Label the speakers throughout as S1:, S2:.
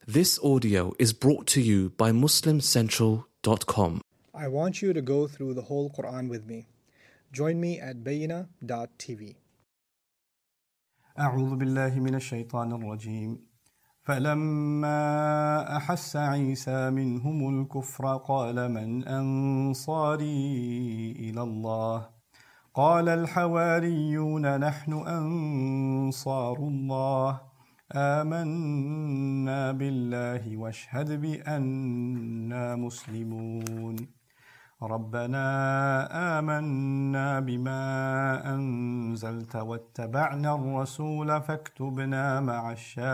S1: This audio is brought to you by MuslimCentral.com.
S2: I want you to go through the whole Quran with me. Join me at Bayyina.tv.
S3: أعوذ بالله من الشيطان الرجيم فلما أحس عيسى منهم الكفر قال من أنصاري إلى الله قال الحواريون نحن أنصار الله آمنا بالله واشهد بأننا مسلمون ربنا آمنا بما أنزلت واتبعنا الرسول فاكتبنا مع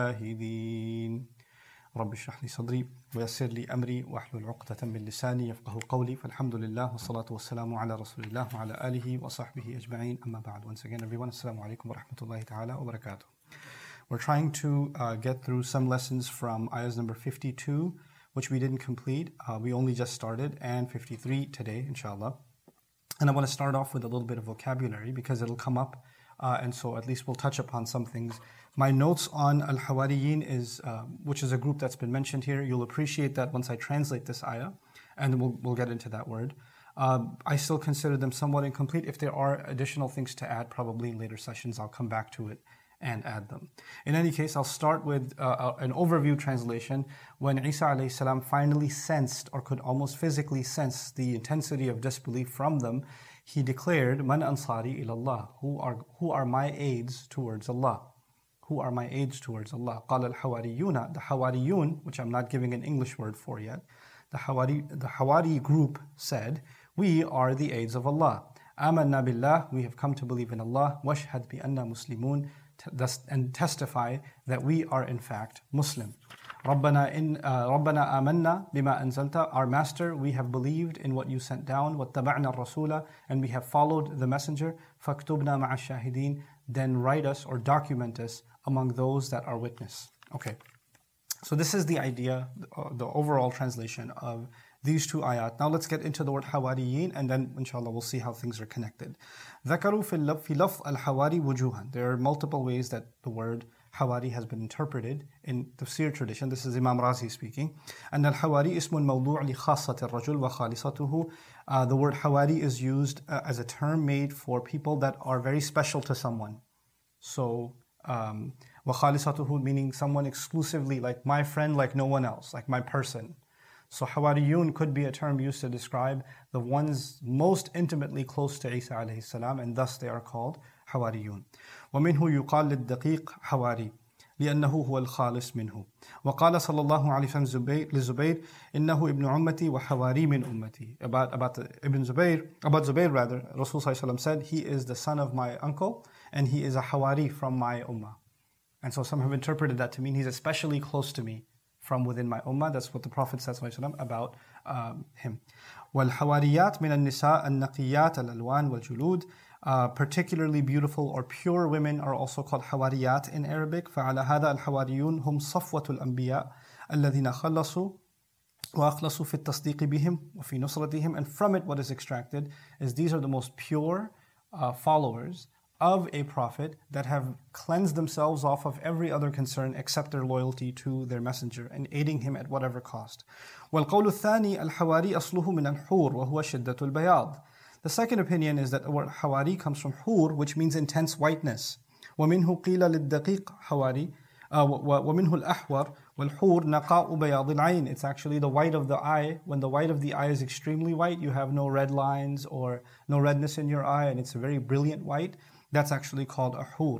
S3: الشاهدين رب اشرح لي صدري ويسر لي أمري واحلل عقدة من لساني يفقه قولي فالحمد لله والصلاة والسلام على رسول الله وعلى آله وصحبه أجمعين أما بعد. Once again everyone, Assalamu alaikum wa rahmatullahi ta'ala wa barakatuh. We're trying to get through some lessons from ayahs number 52, which we didn't complete. We only just started, and 53 today, inshallah. And I want to start off with a little bit of vocabulary because it'll come up, and so at least we'll touch upon some things. My notes on Al-Hawariyin is, which is a group that's been mentioned here. You'll appreciate that once I translate this ayah, and we'll get into that word. I still consider them somewhat incomplete. If there are additional things to add, probably in later sessions, I'll come back to it and add them. In any case, I'll start with an overview translation. When Isa alayhi salam finally sensed, or could almost physically sense, the intensity of disbelief from them, he declared, Man ansari ilallah, who are my aids towards Allah? Who are my aids towards Allah? Qala al-hawariyuna, the hawariyun, which I'm not giving an English word for yet, the Hawari group said, we are the aids of Allah. Amanna billah, we have come to believe in Allah. Washhad bi anna muslimun, and testify that we are in fact Muslim. Rabbana amanna bima anzalta, our Master, we have believed in what you sent down. Wattaba'na rasula, and we have followed the messenger. Faktubna ma'a shahidin, then write us or document us among those that are witness. Okay, so this is the idea, the overall translation of these two ayat. Now let's get into the word hawariyin, and then inshallah we'll see how things are connected. ذكروا في لفظ الحواري وجوها. There are multiple ways that the word hawari has been interpreted in tafsir tradition. This is Imam Razi speaking. And al-hawari اسم موضوع لخاصة الرجل وخالصته. The word hawari is used as a term made for people that are very special to someone. So وخالصته meaning someone exclusively, like my friend, like no one else, like my person. So hawariyun could be a term used to describe the ones most intimately close to Isa alayhi salam, and thus they are called hawariyun. ومنه يقال للدقيق حواري لأنه هو الخالص منه. وقال صلى الله عليه وسلم لزبير إنه ابن أمتي وحواري من أمتي. About Zubair rather, Rasul صلى الله عليه وسلم said, he is the son of my uncle and he is a hawari from my ummah. And so some have interpreted that to mean he's especially close to me from within my ummah. That's what the Prophet says about him. وَالْحَوَارِيَاتْ مِنَ النِّسَاءِ النَّقِيَّاتِ الْأَلْوَانِ وَالْجُلُودِ. Particularly beautiful or pure women are also called hawariyat in Arabic. فَعَلَى هَذَا الْحَوَارِيُّونَ هُمْ صَفْوَةُ الْأَنْبِيَاءِ الَّذِينَ خَلَّصُوا وَأَخْلَصُوا فِي التَّصْدِيقِ بِهِمْ وَفِي نُصْرَتِهِمْ. And from it what is extracted is these are the most pure followers of a prophet that have cleansed themselves off of every other concern except their loyalty to their messenger and aiding him at whatever cost. وَالْقَوْلُ الثَّانِي الْحَوَارِي أَصْلُهُ مِنَ الْحُورِ وَهُوَ شِدَّةُ الْبَيَاضِ. The second opinion is that the word hawari comes from hur, which means intense whiteness. وَمِنْهُ قِيلَ لِلدَّقِيقِ حَوَارِي وَمِنْهُ الْأَحْوَرِ وَالْحُورِ نَقَاءُ بَيَاضِ الْعَيْنِ. It's actually the white of the eye. When the white of the eye is extremely white, you have no red lines or no redness in your eye, and it's a very brilliant white. That's actually called a hur.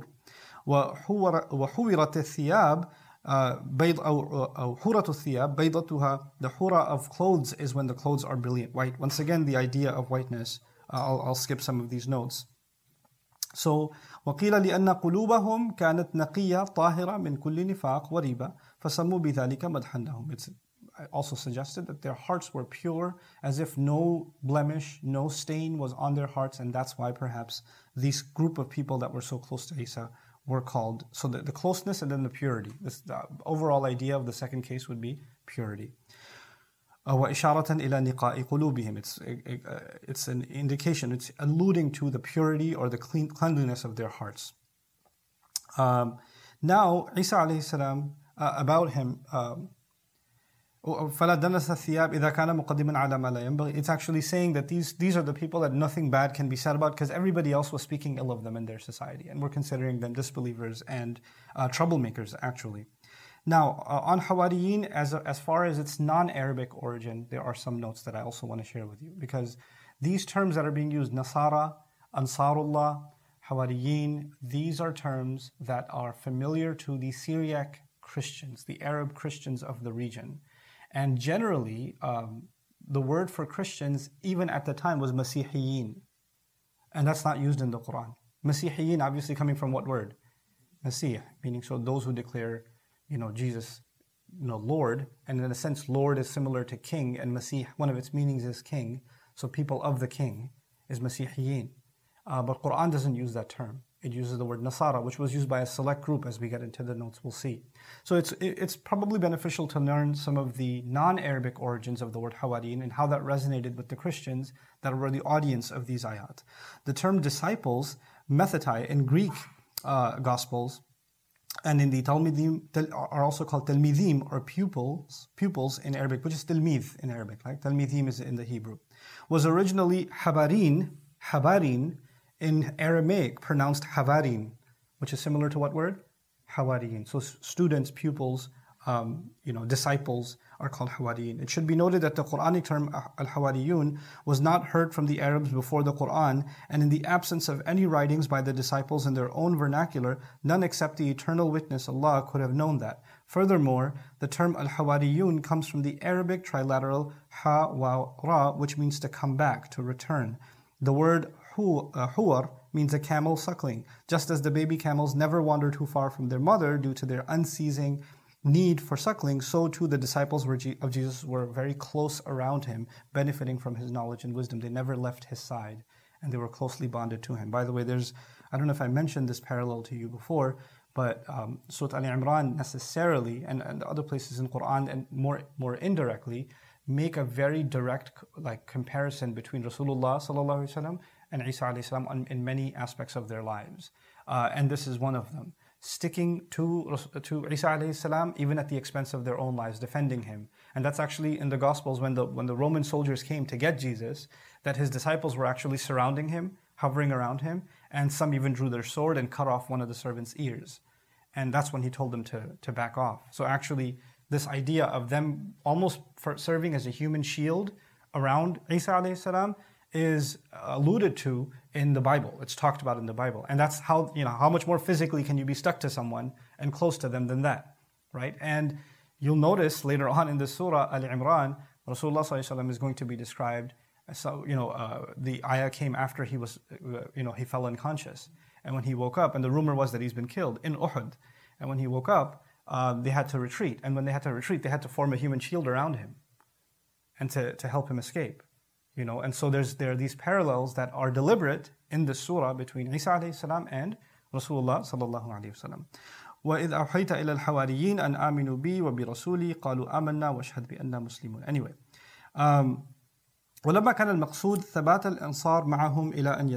S3: وحورت الثياب بيض أو حورة الثياب بيضتها. The hura of clothes is when the clothes are brilliant white. Once again, the idea of whiteness. I'll skip some of these notes. So وقيل لأن قلوبهم كانت نقية طاهرة من كل نفاق وريبة فسموا بذلك مدحا لهم. It's also suggested that their hearts were pure, as if no blemish, no stain was on their hearts, and that's why perhaps this group of people that were so close to Isa were called. So the closeness and then the purity. The overall idea of the second case would be purity. وَإِشَارَةً إِلَى نِقَاءِ قُلُوبِهِمْ. It's an indication, it's alluding to the purity or the cleanliness of their hearts. Now, Isa alayhi salam, about him, فَلَا دَنَسَ الثِّيَابِ إِذَا كَانَ مُقَدِّمًا عَلَى مَا لَا يَنبَغِي. It's actually saying that these are the people that nothing bad can be said about, because everybody else was speaking ill of them in their society, and we're considering them disbelievers and troublemakers actually. Now, on Hawariyin, as far as its non-Arabic origin, there are some notes that I also want to share with you, because these terms that are being used, Nasara, Ansarullah, Hawariyin, these are terms that are familiar to the Syriac Christians, the Arab Christians of the region. And generally, the word for Christians, even at the time, was Masihiyin. And that's not used in the Quran. Masihiyin, obviously coming from what word? Masih, meaning so those who declare, Jesus, Lord. And in a sense, Lord is similar to king, and Masih, one of its meanings is king. So people of the king is Masihiyin. But Quran doesn't use that term. It uses the word Nasara, which was used by a select group. As we get into the notes, we'll see. So it's probably beneficial to learn some of the non-Arabic origins of the word Hawariyin and how that resonated with the Christians that were the audience of these ayat. The term disciples, methetai, in Greek Gospels, and in the Talmidim are also called Talmidim, or pupils in Arabic, which is Talmid in Arabic. Like Talmidim is in the Hebrew. Was originally Habarin, in Aramaic pronounced Havarin, which is similar to what word? Hawariyin. So students, pupils, disciples are called Hawariyin. It should be noted that the Quranic term Al-Hawariyun was not heard from the Arabs before the Quran, and in the absence of any writings by the disciples in their own vernacular, none except the eternal witness Allah could have known that. Furthermore, the term Al-Hawariyun comes from the Arabic trilateral Ha wa Ra, which means to come back, to return. The word Huwar means a camel suckling. Just as the baby camels never wander too far from their mother due to their unceasing need for suckling, so too the disciples of Jesus were very close around him, benefiting from his knowledge and wisdom. They never left his side, and they were closely bonded to him. By the way, I don't know if I mentioned this parallel to you before, but Surah Al-Imran necessarily, and other places in Quran, and more indirectly, make a very direct comparison between Rasulullah sallallahu alaihi wasallam and Isa alayhi salam in many aspects of their lives. And this is one of them. Sticking to Isa alayhi salam even at the expense of their own lives, defending him. And that's actually in the Gospels when the Roman soldiers came to get Jesus, that his disciples were actually surrounding him, hovering around him, and some even drew their sword and cut off one of the servants' ears. And that's when he told them to back off. So actually, this idea of them almost serving as a human shield around Isa alayhi salam is alluded to in the Bible. It's talked about in the Bible. And that's how much more physically can you be stuck to someone and close to them than that, right? And you'll notice later on in the Surah Al-Imran, Rasulullah ﷺ is going to be described as, the ayah came after he was, he fell unconscious. And when he woke up, and the rumor was that he's been killed in Uhud. And when he woke up, they had to retreat. And when they had to retreat, they had to form a human shield around him and to help him escape. And so there are these parallels that are deliberate in the surah between Isa alayhi salam and Rasulullah sallallahu alayhi wasallam. وَإِذْ أَوْحَيْتَ إِلَى الْحَوَارِيِّينَ أَنْ آمِنُوا بِي وَبِرَسُولِي قَالُوا آمَنَّا وَاشْهَدْ بِأَنَّا مُسْلِمُونَ. Anyway, ولما كان المقصود ثبات الأنصار معهم إلى أن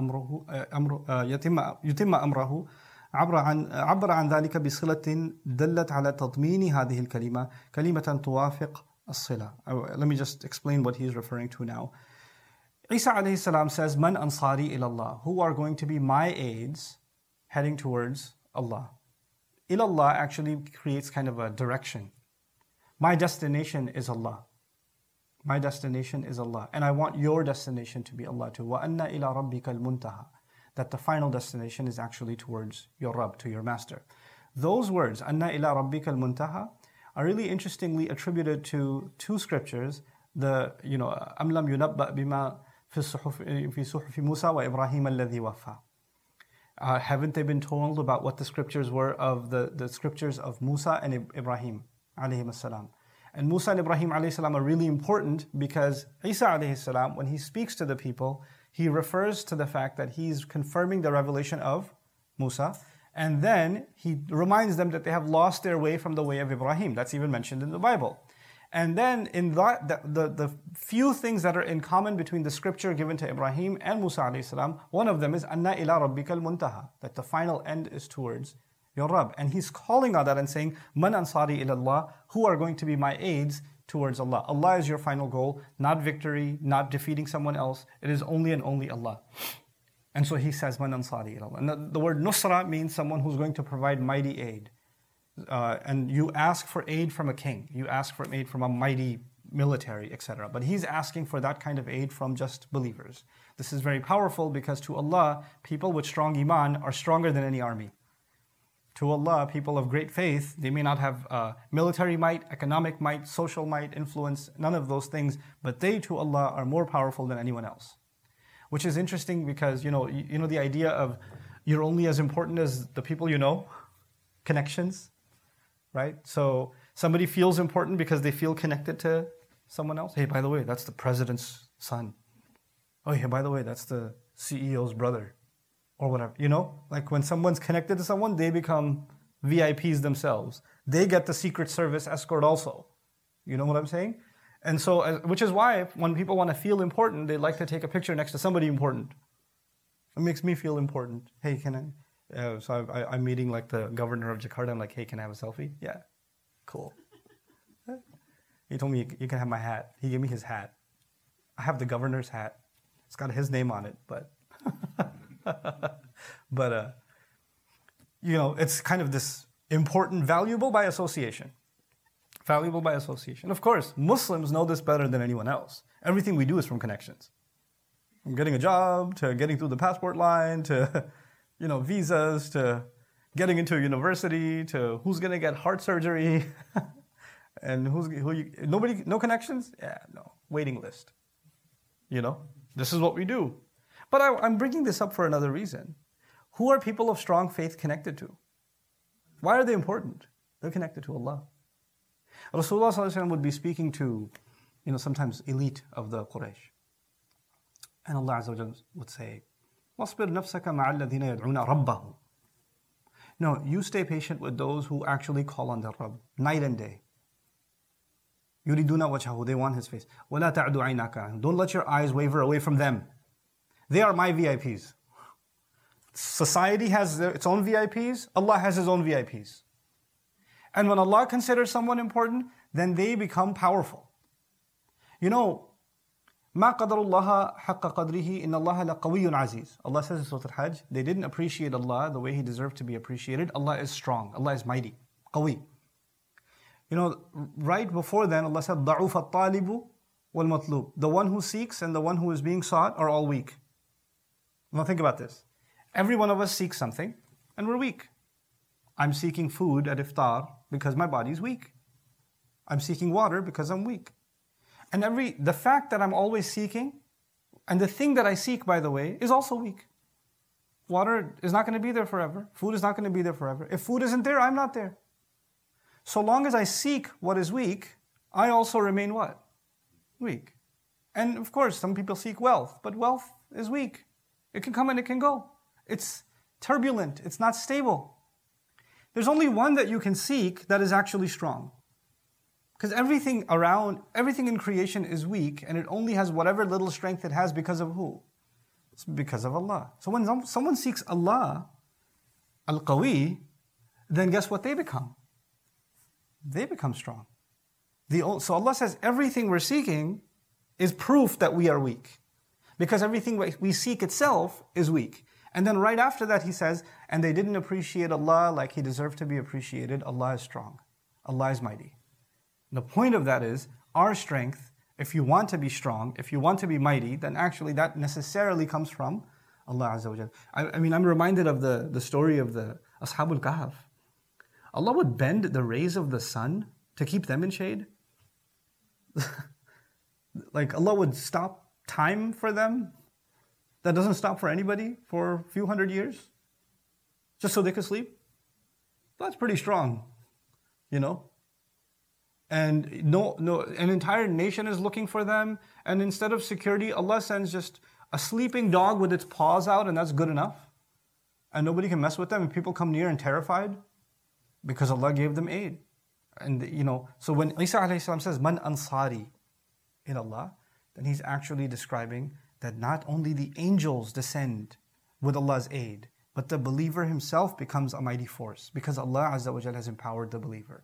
S3: يتم أمره عبر عن ذلك بصلة دلت على تضمين هذه الكلمة كلمة توافق الصلة. Let me just explain what he's referring to now. Isa alayhi salam says, Man ansari ilallah, who are going to be my aides heading towards Allah. Ilallah actually creates kind of a direction. My destination is Allah. My destination is Allah. And I want your destination to be Allah too. وَأَنَّ إِلَىٰ رَبِّكَ الْمُنْتَهَى. That the final destination is actually towards your Rabb, to your Master. Those words, أَنَّ إِلَىٰ رَبِّكَ الْمُنْتَهَى, are really interestingly attributed to two scriptures. أَمْ لَمْ يُنَبَّأْ بِمَا فِي صُحُفِ مُوسَى وَإِبْرَاهِيمَ الَّذِي وَفَّى. Haven't they been told about what the scriptures were of the scriptures of Musa and Ibrahim alayhim as-salam? And Musa and Ibrahim alayhi salam are really important because Isa alayhi salam, when he speaks to the people, he refers to the fact that he's confirming the revelation of Musa, and then he reminds them that they have lost their way from the way of Ibrahim. That's even mentioned in the Bible. And then in that, the few things that are in common between the scripture given to Ibrahim and Musa alayhi salam, one of them is Anna ila rabbikal muntaha, that the final end is towards your Rabb. And he's calling on that and saying, Man ansari ilallah, who are going to be my aides towards Allah. Allah is your final goal, not victory, not defeating someone else. It is only and only Allah. And so he says, Man ansari ila Allah. And the word nusra means someone who's going to provide mighty aid. And you ask for aid from a king. You ask for aid from a mighty military, etc. But he's asking for that kind of aid from just believers. This is very powerful because to Allah, people with strong iman are stronger than any army. To Allah, people of great faith, they may not have military might, economic might, social might, influence, none of those things, but they to Allah are more powerful than anyone else. Which is interesting because, you know the idea of you're only as important as the people you know, connections, right? So somebody feels important because they feel connected to someone else. Hey, by the way, that's the president's son. Oh, yeah, by the way, that's the CEO's brother. Or whatever, like when someone's connected to someone, they become VIPs themselves. They get the Secret Service escort also. You know what I'm saying? And so, which is why when people want to feel important, they like to take a picture next to somebody important. It makes me feel important. Hey, can I? So I'm meeting like the governor of Jakarta. I'm like, hey, can I have a selfie? Yeah, cool. He told me you can have my hat. He gave me his hat. I have the governor's hat. It's got his name on it, but. But it's kind of this important, valuable by association. Valuable by association. Of course, Muslims know this better than anyone else. Everything we do is from connections. From getting a job, to getting through the passport line, to, visas, to getting into a university, to who's going to get heart surgery, and no connections? Yeah, no. Waiting list. This is what we do. But I'm bringing this up for another reason. Who are people of strong faith connected to? Why are they important? They're connected to Allah. Rasulullah ﷺ would be speaking to, sometimes elite of the Quraysh. And Allah Azza wa Jalla would say, وَاصْبِرْ نَفْسَكَ مَعَ الَّذِينَ يَدْعُونَ رَبَّهُمْ. No, you stay patient with those who actually call on their Rabb, night and day. يُرِدُونَ وَجْهَهُ. They want His face. وَلَا تَعْدُ عَيْنَاكَ عَنْهُمْ. Don't let your eyes waver away from them. They are my VIPs. Society has its own VIPs. Allah has His own VIPs. And when Allah considers someone important, then they become powerful. مَا قَدَرُ اللَّهَ حَقَّ قَدْرِهِ إِنَّ اللَّهَ لَقَوِيٌّ عَزِيزٌ. Allah says in Surah Al-Hajj, they didn't appreciate Allah the way He deserved to be appreciated. Allah is strong. Allah is mighty. Qawi. Right before then, Allah said, ضَعُفَ الطَّالِبُ وَالْمَطْلُوبُ. The one who seeks and the one who is being sought are all weak. Now think about this. Every one of us seeks something, and we're weak. I'm seeking food at iftar because my body's weak. I'm seeking water because I'm weak. And the fact that I'm always seeking, and the thing that I seek, by the way, is also weak. Water is not going to be there forever. Food is not going to be there forever. If food isn't there, I'm not there. So long as I seek what is weak, I also remain what? Weak. And of course, some people seek wealth, but wealth is weak. It can come and it can go. It's turbulent. It's not stable. There's only one that you can seek that is actually strong. Because everything in creation is weak, and it only has whatever little strength it has because of who? It's because of Allah. So when someone seeks Allah, Al-Qawi, then guess what they become? They become strong. So Allah says everything we're seeking is proof that we are weak. Because everything we seek itself is weak. And then right after that He says, and they didn't appreciate Allah like He deserved to be appreciated. Allah is strong. Allah is mighty. The point of that is, our strength, if you want to be strong, if you want to be mighty, then actually that necessarily comes from Allah Azza wa Jal. I mean, I'm reminded of the story of the Ashabul Kahf. Allah would bend the rays of the sun to keep them in shade. Like Allah would stop time for them that doesn't stop for anybody for a few hundred years just so they could sleep. That's pretty strong, And an entire nation is looking for them, and instead of security, Allah sends just a sleeping dog with its paws out, and that's good enough. And nobody can mess with them, and people come near and terrified because Allah gave them aid. And so when Isa alayhi salam says, Man ansari in Allah, then He's actually describing that not only the angels descend with Allah's aid, but the believer himself becomes a mighty force because Allah Azza wa Jalla has empowered the believer.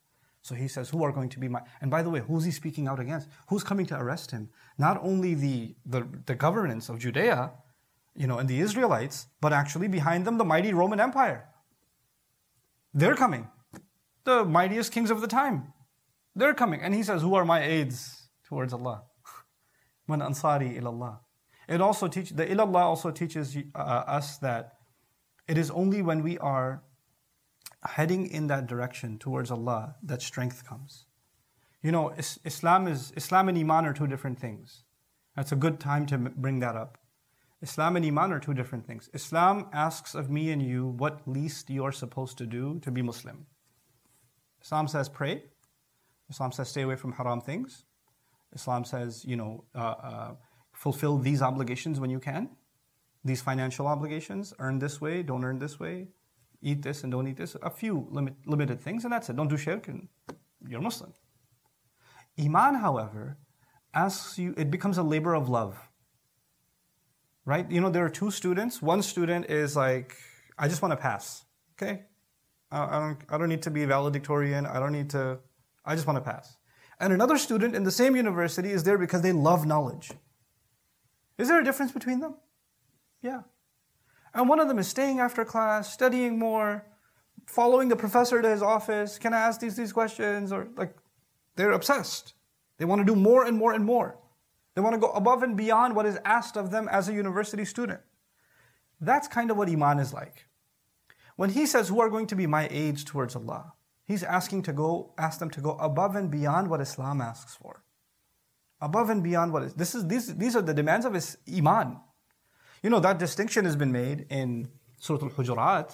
S3: So he says, who are going to be my... And by the way, who's he speaking out against? Who's coming to arrest him? Not only the governance of Judea, and the Israelites, but actually behind them, the mighty Roman Empire. They're coming. The mightiest kings of the time. They're coming. And he says, who are my aides towards Allah? Man ansari ilallah. It also teaches, the ilallah also teaches us that it is only when we are heading in that direction towards Allah that strength comes. Islam and Iman are two different things. That's a good time to bring that up. Islam and Iman are two different things. Islam asks of me and you what least you're supposed to do to be Muslim. Islam says pray. Islam says stay away from haram things. Islam says, fulfill these obligations when you can. These financial obligations, earn this way, don't earn this way, eat this and don't eat this. A few limited things, and that's it. Don't do shirk and you're Muslim. Iman, however, asks you, it becomes a labor of love. Right? There are two students. One student is like, I just want to pass. Okay? I don't need to be valedictorian. I just want to pass. And another student in the same university is there because they love knowledge. Is there a difference between them? Yeah. And one of them is staying after class, studying more, following the professor to his office. Can I ask these questions? Or they're obsessed. They want to do more and more and more. They want to go above and beyond what is asked of them as a university student. That's kind of what Iman is like. When he says, who are going to be my aides towards Allah? He's ask them to go above and beyond what Islam asks for. Above and beyond these are the demands of his Iman. That distinction has been made in Surah Al-Hujurat.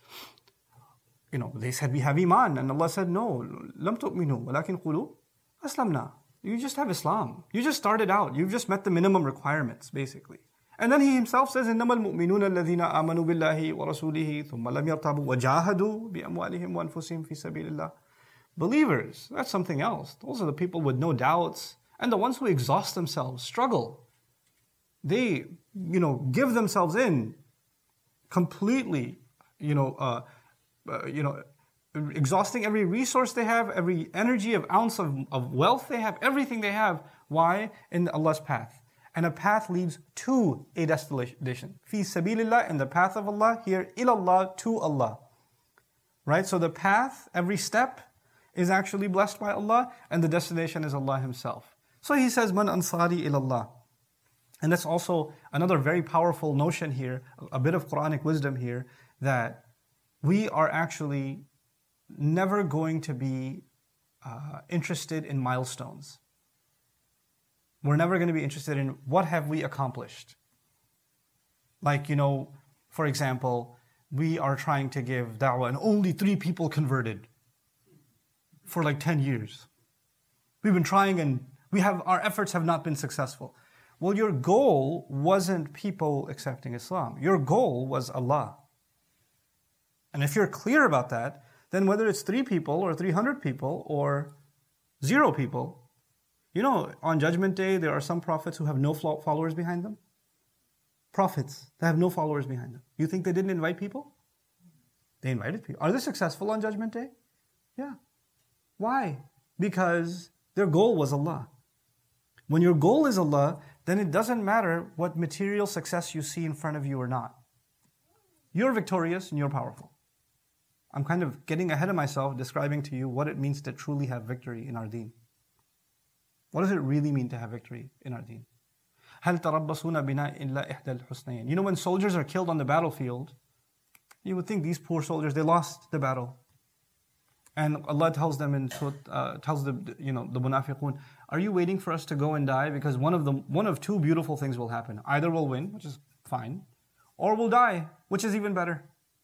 S3: They said we have Iman, and Allah said no. لَمْ تُؤْمِنُوا وَلَكِنْ قُولُوا أَسْلَمْنَا. You just have Islam. You just started out. You've just met the minimum requirements, basically. And then he himself says, إِنَّمَا الْمُؤْمِنُونَ الَّذِينَ آمَنُوا بِاللَّهِ وَرَسُولِهِ ثُمَّ لَمْ يَرْتَابُوا وَجَاهَدُوا بِأَمْوَالِهِمْ وَأَنفُسِهِمْ فِي سَبِيلِ اللَّهِ. Believers, that's something else. Those are the people with no doubts. And the ones who exhaust themselves, struggle. They, give themselves in completely, exhausting every resource they have, every energy of ounce of wealth they have, everything they have. Why? In Allah's path. And a path leads to a destination. Fi sabilillah, in the path of Allah, here, ilallah, to Allah. Right? So the path, every step, is actually blessed by Allah, and the destination is Allah Himself. So he says, Man ansari ilallah. And that's also another very powerful notion here, a bit of Quranic wisdom here, that we are actually never going to be interested in milestones. We're never going to be interested in what have we accomplished. For example, we are trying to give da'wah and only 3 people converted for 10 years. We've been trying and our efforts have not been successful. Well, your goal wasn't people accepting Islam. Your goal was Allah. And if you're clear about that, then whether it's 3 people or 300 people or 0 people, on Judgment Day, there are some prophets who have no followers behind them. Prophets that have no followers behind them. You think they didn't invite people? They invited people. Are they successful on Judgment Day? Yeah. Why? Because their goal was Allah. When your goal is Allah, then it doesn't matter what material success you see in front of you or not. You're victorious and you're powerful. I'm kind of getting ahead of myself describing to you what it means to truly have victory in our deen. What does it really mean to have victory in our deen? هَلْ تَرَبَّصُونَ بِنَا إِلَّا إِحْدَى الْحُسْنَيَيْنِ. When soldiers are killed on the battlefield, you would think these poor soldiers, they lost the battle. And Allah tells them tells the munafiqun, are you waiting for us to go and die? Because one of 2 beautiful things will happen. Either we'll win, which is fine, or we'll die, which is even better.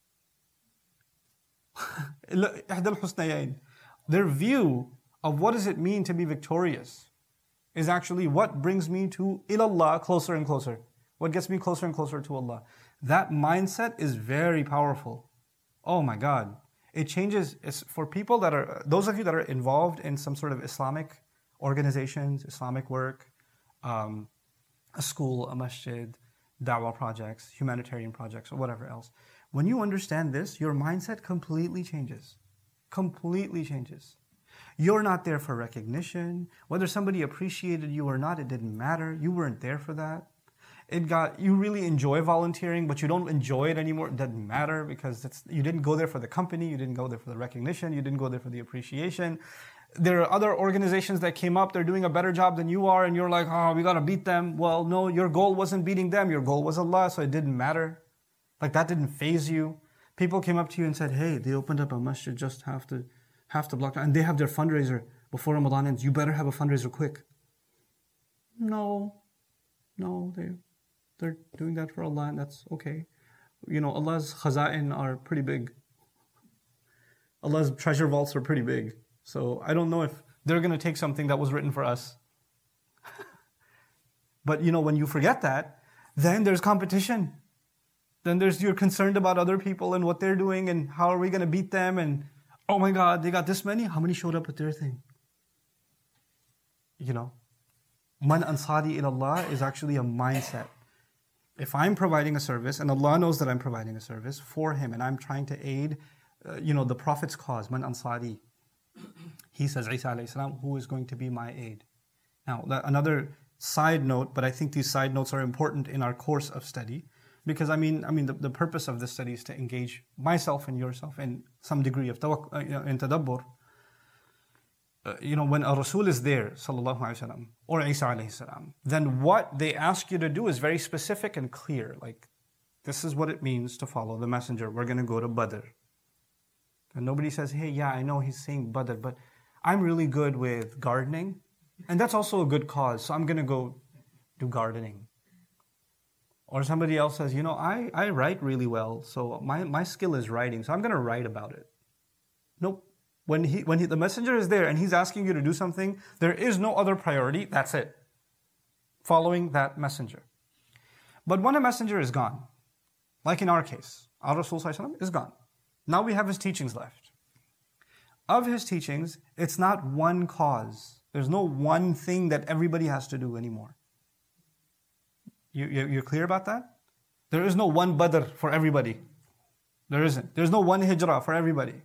S3: Their view of what does it mean to be victorious is actually what brings me to ilallah, closer and closer. What gets me closer and closer to Allah. That mindset is very powerful. Oh my God. It changes, for people those of you that are involved in some sort of Islamic organizations, Islamic work, a school, a masjid, da'wah projects, humanitarian projects, or whatever else. When you understand this, your mindset completely changes. Completely changes. You're not there for recognition. Whether somebody appreciated you or not, it didn't matter. You weren't there for that. You really enjoy volunteering, but you don't enjoy it anymore. It doesn't matter because you didn't go there for the company, you didn't go there for the recognition, you didn't go there for the appreciation. There are other organizations that came up, they're doing a better job than you are, and you're like, oh, we gotta beat them. Well, no, your goal wasn't beating them, your goal was Allah, so it didn't matter. Like that didn't faze you. People came up to you and said, hey, they opened up a masjid just half the block, and they have their fundraiser before Ramadan ends. You better have a fundraiser quick. No, they're doing that for Allah, and that's okay. Allah's khaza'in are pretty big. Allah's treasure vaults are pretty big. So I don't know if they're going to take something that was written for us. But when you forget that, then there's competition. Then you're concerned about other people and what they're doing and how are we going to beat them, and oh my God, they got this many? How many showed up with their thing? Man ansari ilallah is actually a mindset. If I'm providing a service, and Allah knows that I'm providing a service for Him, and I'm trying to aid, the Prophet's cause, man ansari. He says, Isa alayhi salam, who is going to be my aid? Now, another side note, but I think these side notes are important in our course of study, because the purpose of this study is to engage myself and yourself in some degree of in tadabbur. When a Rasul is there, sallallahu alaihi wasallam, or Isa alayhi salam, then what they ask you to do is very specific and clear. Like, this is what it means to follow the messenger. We're going to go to Badr. And nobody says, hey, yeah, I know he's saying Badr, but I'm really good with gardening. And that's also a good cause, so I'm going to go do gardening. Or somebody else says, I write really well, so my skill is writing, so I'm going to write about it. Nope. When the messenger is there and he's asking you to do something, there is no other priority, that's it. Following that messenger. But when a messenger is gone, like in our case, our Rasul sallallahu alaihi wasallam is gone. Now we have his teachings left. Of his teachings, it's not one cause. There's no one thing that everybody has to do anymore. You're clear about that? There is no one Badr for everybody. There isn't. There's no one Hijrah for everybody.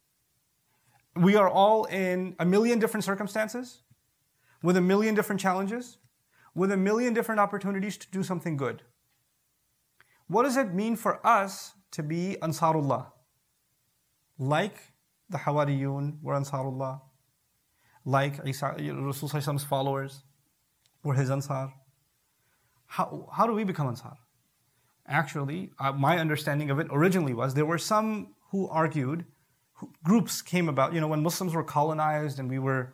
S3: We are all in a million different circumstances, with a million different challenges, with a million different opportunities to do something good. What does it mean for us to be Ansarullah? Like the Hawariyun were Ansarullah, like Isa, Rasul sallallahu alaihi wasallam's followers were his Ansar. How do we become Ansar? Actually, my understanding of it originally was there were some who argued, groups came about, when Muslims were colonized and we were,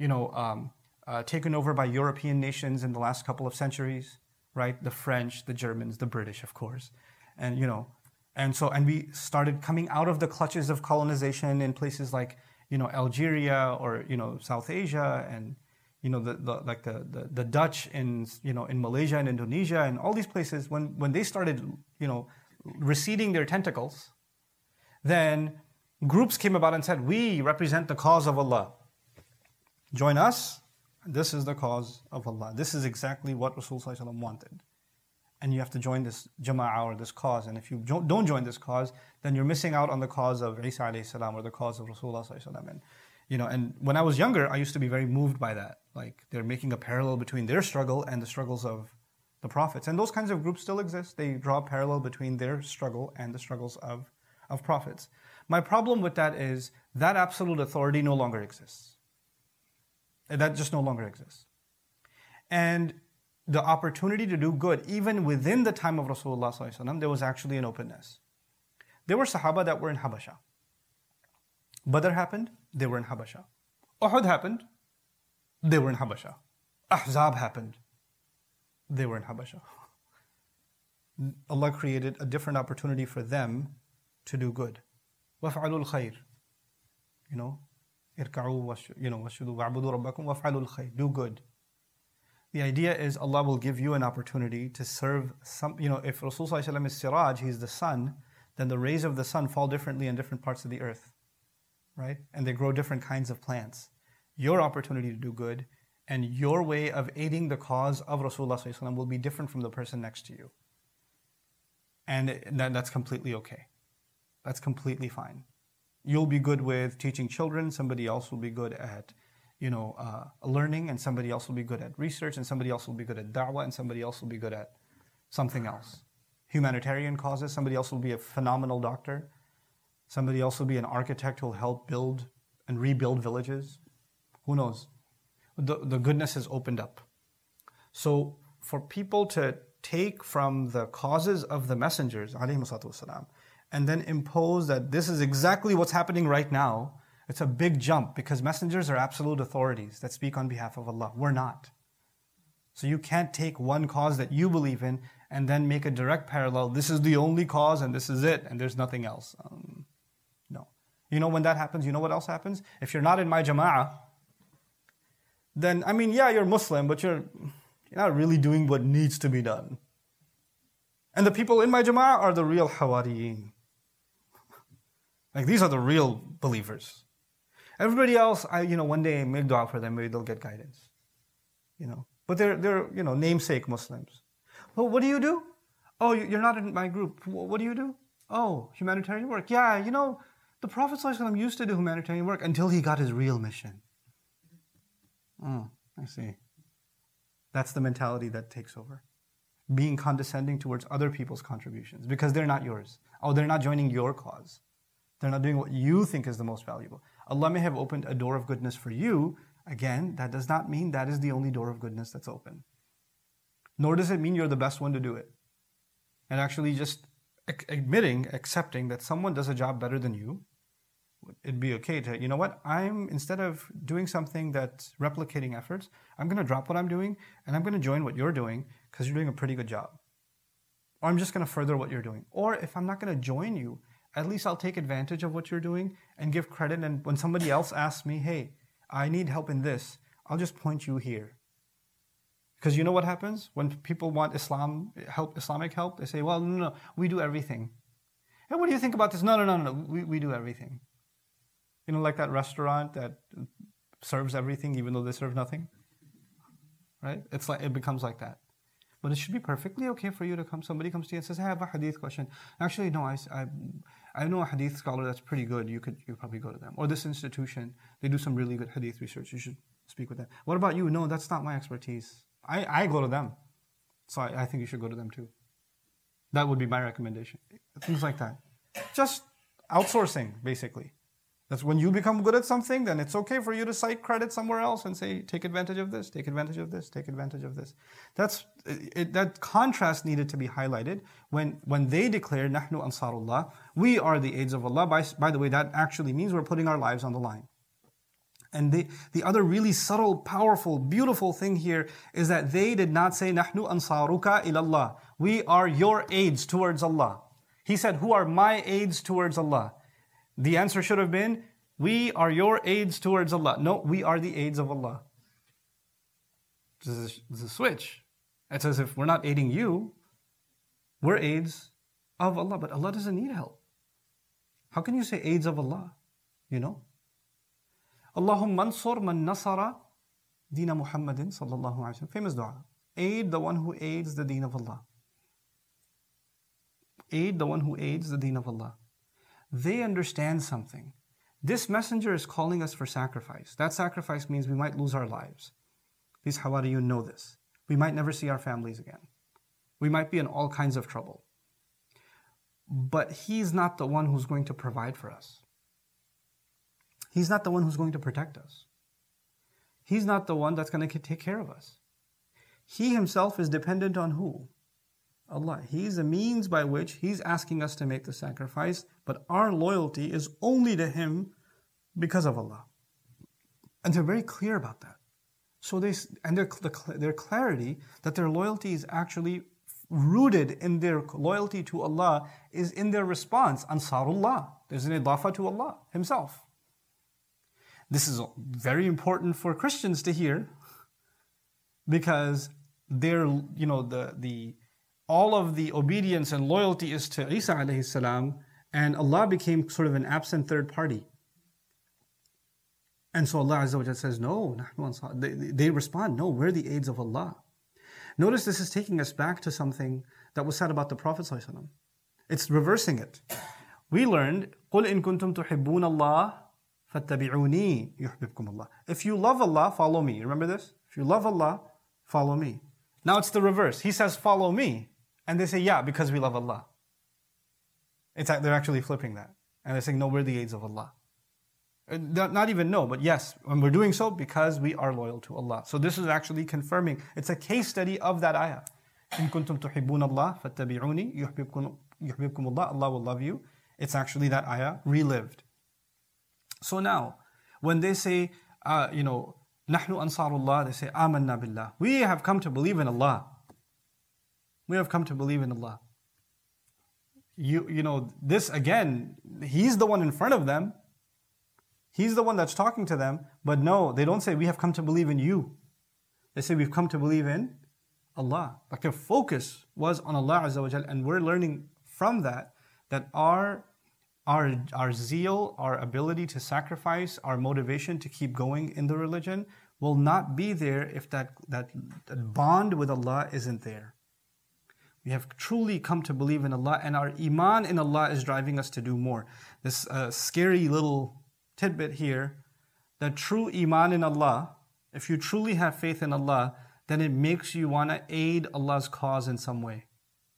S3: taken over by European nations in the last couple of centuries, right? The French, the Germans, the British, of course. And, and we started coming out of the clutches of colonization in places like, Algeria or, South Asia, and, the Dutch in Malaysia and Indonesia and all these places. When they started, receding their tentacles, then groups came about and said, we represent the cause of Allah. Join us. This is the cause of Allah. This is exactly what Rasul sallallahu alaihi wasallam wanted. And you have to join this jama'ah or this cause. And if you don't join this cause, then you're missing out on the cause of Isa alayhi salam or the cause of Rasulullah sallallahu alaihi wasallam. And when I was younger, I used to be very moved by that. Like, they're making a parallel between their struggle and the struggles of the prophets. And those kinds of groups still exist. They draw a parallel between their struggle and the struggles of prophets. My problem with that is that absolute authority no longer exists. That just no longer exists. And the opportunity to do good, even within the time of Rasulullah sallallahu alaihi wasallam, there was actually an openness. There were Sahaba that were in Habasha. Badr happened, they were in Habasha. Uhud happened, they were in Habasha. Ahzab happened, they were in Habasha. Allah created a different opportunity for them to do good. وَافْعَلُوا الْخَيْرِ irka'u washudu wa'budu rabbakum waf'alul khayr. Do good. The idea is Allah will give you an opportunity to serve some, if Rasul sallallahu alaihi wasallam is Siraj, he's the sun, then the rays of the sun fall differently in different parts of the earth, right? And they grow different kinds of plants. Your opportunity to do good and your way of aiding the cause of Rasulullah sallallahu alaihi wasallam will be different from the person next to you. And that's completely okay. That's completely fine. You'll be good with teaching children, somebody else will be good at learning, and somebody else will be good at research, and somebody else will be good at da'wah, and somebody else will be good at something else. Humanitarian causes, somebody else will be a phenomenal doctor, somebody else will be an architect who will help build and rebuild villages. Who knows? The goodness is opened up. So for people to take from the causes of the messengers, ﷺ, and then impose that this is exactly what's happening right now, it's a big jump, because messengers are absolute authorities that speak on behalf of Allah. We're not. So you can't take one cause that you believe in and then make a direct parallel. This is the only cause and this is it and there's nothing else. No. You know when that happens, you know what else happens? If you're not in my jama'ah, then, you're Muslim, but you're not really doing what needs to be done. And the people in my jama'ah are the real hawariyin. Like, these are the real believers. Everybody else, one day I make dua for them, maybe they'll get guidance. But they're namesake Muslims. Well, what do you do? Oh, you're not in my group. What do you do? Oh, humanitarian work. Yeah, the Prophet ﷺ used to do humanitarian work until he got his real mission. Oh, I see. That's the mentality that takes over. Being condescending towards other people's contributions because they're not yours. Oh, they're not joining your cause. They're not doing what you think is the most valuable. Allah may have opened a door of goodness for you. Again, that does not mean that is the only door of goodness that's open. Nor does it mean you're the best one to do it. And actually just accepting that someone does a job better than you, it'd be okay to, instead of doing something that's replicating efforts, I'm going to drop what I'm doing and I'm going to join what you're doing because you're doing a pretty good job. Or I'm just going to further what you're doing. Or if I'm not going to join you, at least I'll take advantage of what you're doing and give credit. And when somebody else asks me, hey, I need help in this, I'll just point you here. Because you know what happens? When people want Islamic help, they say, well, no, we do everything. Hey, what do you think about this? No, we do everything. Like that restaurant that serves everything even though they serve nothing? Right? It becomes like that. But it should be perfectly okay for you to come. Somebody comes to you and says, hey, I have a hadith question. Actually, no, I know a hadith scholar that's pretty good. You could probably go to them. Or this institution, they do some really good hadith research. You should speak with them. What about you? No, that's not my expertise. I go to them. So I think you should go to them too. That would be my recommendation. Things like that. Just outsourcing, basically. That's when you become good at something, then it's okay for you to cite credit somewhere else and say, take advantage of this, take advantage of this, take advantage of this. That contrast needed to be highlighted when they declare, Nahnu Ansarullah, we are the aids of Allah. By the way, that actually means we're putting our lives on the line. And the other really subtle, powerful, beautiful thing here is that they did not say, Nahnu Ansaruka ilallah. We are your aids towards Allah. He said, who are my aids towards Allah? The answer should have been, we are your aids towards Allah. No, we are the aids of Allah. This is a switch. It's as if we're not aiding you, we're aids of Allah. But Allah doesn't need help. How can you say aids of Allah? Allahumma ansur man nasara dina Muhammadin sallallahu alayhi wa sallam. Famous dua. Aid the one who aids the deen of Allah. Aid the one who aids the deen of Allah. They understand something. This messenger is calling us for sacrifice. That sacrifice means we might lose our lives. These Hawariyun know this. We might never see our families again. We might be in all kinds of trouble. But he's not the one who's going to provide for us. He's not the one who's going to protect us. He's not the one that's going to take care of us. He himself is dependent on who? Allah. He's the means by which He's asking us to make the sacrifice, but our loyalty is only to Him because of Allah. And they're very clear about that. So their clarity that their loyalty is actually rooted in their loyalty to Allah is in their response, Ansarullah. There's an idafa to Allah Himself. This is very important for Christians to hear because they're, all of the obedience and loyalty is to Isa alayhi salam, and Allah became sort of an absent third party. And so Allah Azza wa Jalla says, no, they respond, no, we're the aids of Allah. Notice this is taking us back to something that was said about the Prophet ﷺ. It's reversing it. we learned, قُلْ إِن كُنْتُمْ تُحِبُّونَ اللَّهَ فَاتَّبِعُونِي يُحْبِبْكُمُ اللَّهِ. If you love Allah, follow me. Remember this? If you love Allah, follow me. Now it's the reverse. He says, follow me. And they say, yeah, because we love Allah. They're actually flipping that. And they're saying, no, we're the aides of Allah. Not even no, but yes, when we're doing so because we are loyal to Allah. So this is actually confirming. It's a case study of that ayah. إِن كُنْتُمْ تُحِبُّونَ اللَّهَ فَاتَّبِعُونِي يُحْبِبْكُمُ اللَّهِ. Allah will love you. It's actually that ayah relived. So now, when they say, نَحْنُ أَنصَارُ they say, آمَنَّا بِاللَّهِ. We have come to believe in Allah. We have come to believe in Allah. This again, he's the one in front of them. He's the one that's talking to them. But no, they don't say, we have come to believe in you. They say, we've come to believe in Allah. Like their focus was on Allah Azza wa Jal, and we're learning from that our zeal, our ability to sacrifice, our motivation to keep going in the religion will not be there if that bond with Allah isn't there. We have truly come to believe in Allah, and our iman in Allah is driving us to do more. This scary little tidbit here, that true iman in Allah, if you truly have faith in Allah, then it makes you want to aid Allah's cause in some way.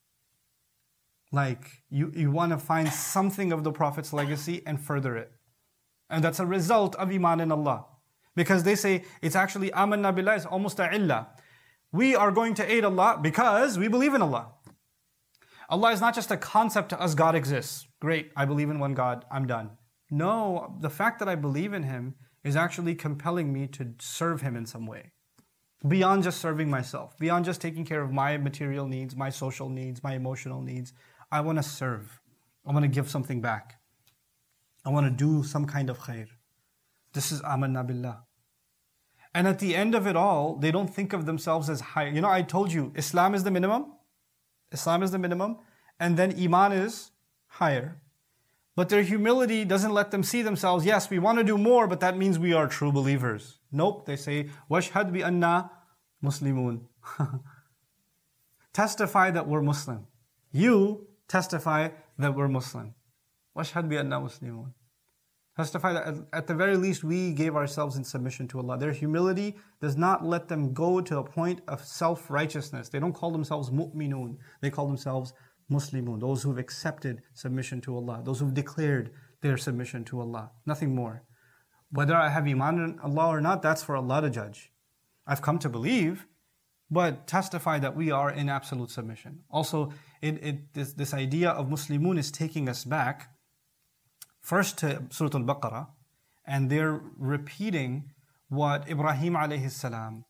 S3: Like, you want to find something of the Prophet's legacy and further it. And that's a result of iman in Allah. Because they say, it's actually amanna billah, it's almost a illah. We are going to aid Allah because we believe in Allah. Allah is not just a concept to us, God exists. Great, I believe in one God, I'm done. No, the fact that I believe in Him is actually compelling me to serve Him in some way. Beyond just serving myself, beyond just taking care of my material needs, my social needs, my emotional needs. I want to serve. I want to give something back. I want to do some kind of khair. This is amanna billah. And at the end of it all, they don't think of themselves as higher. I told you, Islam is the minimum. Islam is the minimum. And then iman is higher. But their humility doesn't let them see themselves, yes, we want to do more, but that means we are true believers. Nope, they say, وَاشْهَدْ بِأَنَّا مُسْلِمُونَ. Testify that we're Muslim. You testify that we're Muslim. وَاشْهَدْ بِأَنَّا مُسْلِمُونَ. Testify that at the very least we gave ourselves in submission to Allah. Their humility does not let them go to a point of self-righteousness. They don't call themselves mu'minun. They call themselves Muslimun, those who've accepted submission to Allah, those who've declared their submission to Allah, nothing more. Whether I have iman in Allah or not, that's for Allah to judge. I've come to believe, but testify that we are in absolute submission. Also, this idea of Muslimun is taking us back first to Surah Al-Baqarah, and they're repeating what Ibrahim alayhi salam,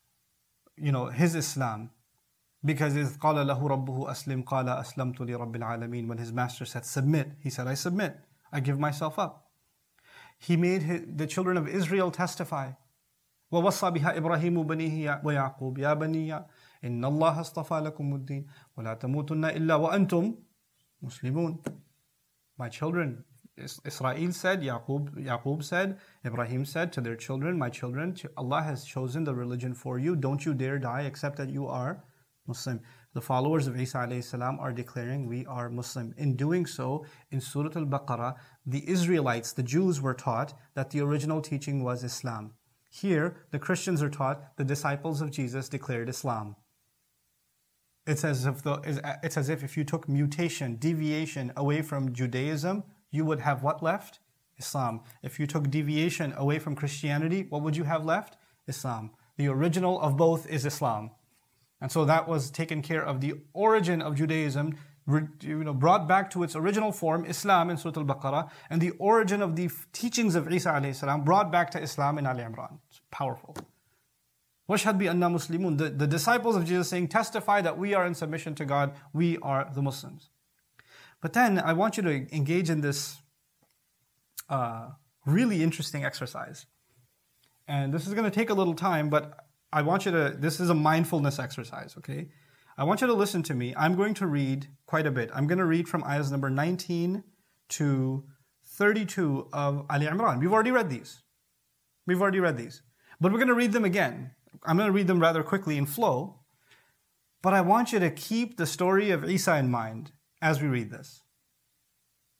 S3: his Islam. Because إِذْ قَالَ لَهُ رَبُّهُ أَسْلِمْ قَالَ أَسْلَمْتُ لِرَبِّ الْعَالَمِينَ. When his master said, submit, he said, I submit. I give myself up. He made the children of Israel testify. وَوَصَّى بِهَا إِبْرَاهِيمُ بَنِيهِ وَيَعْقُوبُ يَا بَنِيَّ إِنَّ اللَّهَ اصْطَفَى لَكُمُ الدِّينَ وَلَا تَمُوتُنَّ إِلَّا وَأَنْتُمْ مُسْلِمُونَ. My children, Israel said, Yaqub said, Ibrahim said to their children, my children, Allah has chosen the religion for you. Don't you dare die except that you are Muslim. The followers of Isa alayhi salam are declaring we are Muslim. In doing so, in Surah Al-Baqarah, the Israelites, the Jews were taught that the original teaching was Islam. Here, the Christians are taught the disciples of Jesus declared Islam. It's as if if you took mutation, deviation away from Judaism, you would have what left? Islam. If you took deviation away from Christianity, what would you have left? Islam. The original of both is Islam. And so that was taken care of. The origin of Judaism, brought back to its original form, Islam in Surah Al-Baqarah, and the origin of the teachings of Isa alayhi salam brought back to Islam in Ali Imran. It's powerful. وَاشْهَدْ بِأَنَّا مُسْلِمُونَ. The disciples of Jesus saying, testify that we are in submission to God, we are the Muslims. But then I want you to engage in this really interesting exercise. And this is going to take a little time, but I want you to, this is a mindfulness exercise, okay? I want you to listen to me. I'm going to read quite a bit. I'm going to read from ayahs number 19 to 32 of Ali Imran. We've already read these. But we're going to read them again. I'm going to read them rather quickly in flow. But I want you to keep the story of Isa in mind as we read this.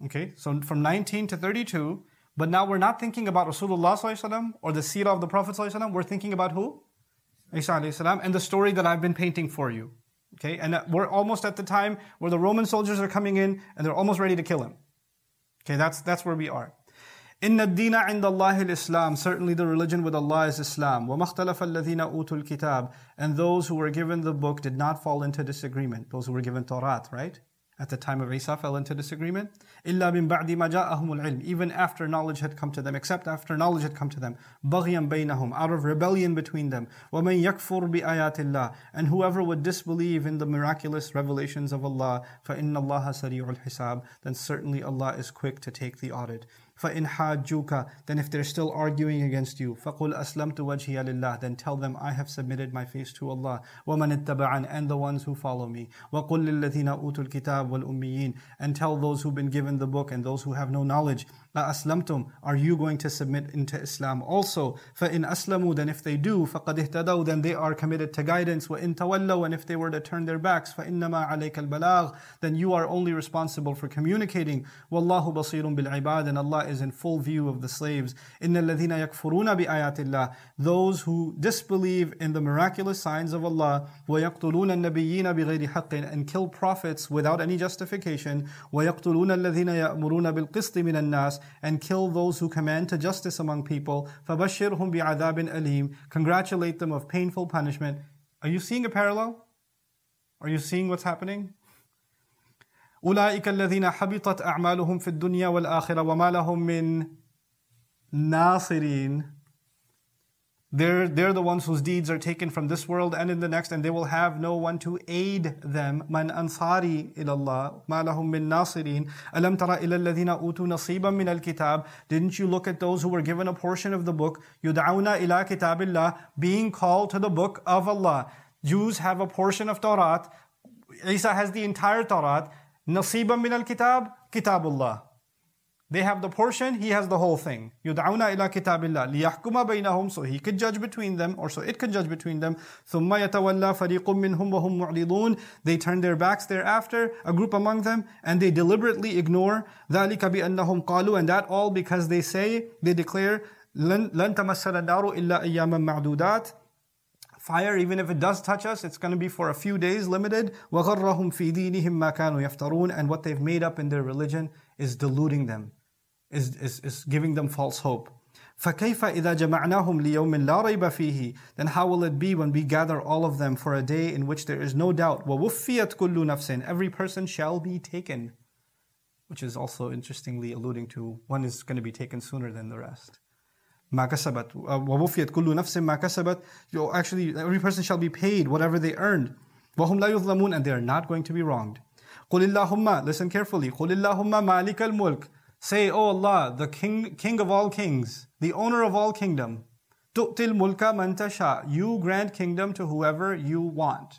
S3: Okay, so from 19 to 32, but now we're not thinking about Rasulullah ﷺ or the seerah of the Prophet ﷺ, we're thinking about who? Isa ﷺ, and the story that I've been painting for you. Okay, and we're almost at the time where the Roman soldiers are coming in and they're almost ready to kill him. Okay, that's where we are. Inna ad-deena inda Allah al-Islam. Certainly the religion with Allah is Islam. وَمَا اخْتَلَفَ الَّذِينَ أُوتُوا الْكِتَابِ. And those who were given the book did not fall into disagreement. Those who were given Torah, right? At the time of Isa fell into disagreement. إِلَّا مِن بَعْدِ مَا جَاءَهُمُ الْعِلْمِ. Even after knowledge had come to them, except after knowledge had come to them. بَغْيًا بَيْنَهُم. Out of rebellion between them. وَمَن يَكْفُرْ بِآيَاتِ اللَّهِ. And whoever would disbelieve in the miraculous revelations of Allah, فَإِنَّ اللَّهَ سَرِيعُ الْحِسَابِ. Then certainly Allah is quick to take the audit. فَإِنْ حَاجُّوكَ. Then if they're still arguing against you, فَقُلْ أَسْلَمْتُ وَجْهِيَ لِلَّهِ. Then tell them, I have submitted my face to Allah. وَمَنِ اتَّبَعَنِ. And the ones who follow me. وَقُلْ لِلَّذِينَ أُوتُوا الْكِتَابِ وَالْأُمِّيِّينَ. And tell those who've been given the book and those who have no knowledge, أَأَسْلَمْتُمْ. Are you going to submit into Islam also? فَإِنْ أَسْلَمُوا. Then if they do, فَقَدْ اهْتَدَوْا. Then they are committed to guidance. وَإِنْ تَوَلَّوْا. And if they were to turn their backs, فَإِنَّمَا عَلَيْكَ الْبَلَاغُ. Then you are only responsible for communicating. وَاللَّهُ بَصِيرٌ بِالْعِبَادِ. And Allah is in full view of the slaves. إِنَّ الَّذِينَ يَكْفُرُونَ بِآيَاتِ اللَّهِ. Those who disbelieve in the miraculous signs of Allah, وَيَقْتُلُونَ النَّبِيِّينَ بِغَيْرِ حَقٍّ. And kill prophets without any justification. وَيَقْتُلُونَ الَّذِينَ يَأْمُرُونَ بِالْقِسْطِ مِنَ النَّاسِ. And kill those who command to justice among people. فَبَشِّرْهُمْ بِعَذَابٍ أَلِيمٍ. Congratulate them of painful punishment. Are you seeing a parallel? Are you seeing what's happening? أُولَٰئِكَ الَّذِينَ حَبِطَتْ أَعْمَالُهُمْ فِي الدُّنْيَا وَالْآخِرَةِ وَمَا لَهُم مِّن نَاصِرِينَ. They're the ones whose deeds are taken from this world and in the next, and they will have no one to aid them. Man ansari ilallah, ma lahum min nasirin. Alam tara ila alladhina utu nasiban min al-kitab. Didn't you look at those who were given a portion of the book? Yud'auna ila kitabillah, being called to the book of Allah. Jews have a portion of Torah. Isa has the entire Torah. Nasiban min al-kitab, kitabullah. They have the portion, he has the whole thing. يُدْعَوْنَا إِلَىٰ كِتَابِ اللَّهِ لِيَحْكُمَ بَيْنَهُمْ. So he could judge between them, or so it could judge between them. ثُمَّ يَتَوَلَّى فَرِيقٌ مِّنْهُمْ وَهُمْ مُعْرِضُونَ. They turn their backs thereafter, a group among them, and they deliberately ignore. ذَلِكَ بِأَنَّهُمْ قَالُوا. And that all because they say, they declare, لَن تَمَسَّنَا النَّارُ إِلَّا أَيَّامًا مَعْدُودَاتٍ. Fire, even if it does touch us, it's going to be for a few days, limited. وَغَرَّهُمْ فِي دِينِهِمْ مَا كَانُوا يَفْتَرُونَ. And what they've made up in their religion is deluding them. Is giving them false hope. فَكَيْفَ إِذَا جَمَعْنَاهُمْ لِيَوْمٍ لَا رَيْبَ فِيهِ. Then how will it be when we gather all of them for a day in which there is no doubt? وَوُفِّيَتْ كُلُّ نَفْسٍ. Every person shall be taken. Which is also interestingly alluding to one is going to be taken sooner than the rest. مَا كَسَبَتْ وَوُفِّيَتْ كُلُّ نَفْسٍ مَا كَسَبَتْ. Actually, every person shall be paid whatever they earned. وَهُمْ لَا يُظْلَمُونَ. And they are not going to be wronged. قُلِ اللَّهُمَّ. Listen carefully. قُلِ اللَّهُمَّ مَالِكَ الْمُلْكِ. Say, O Allah, the king of all kings, the owner of all kingdom, تُؤْتِي الْمُلْكَ مَنْ تَشَاءُ. You grant kingdom to whoever you want.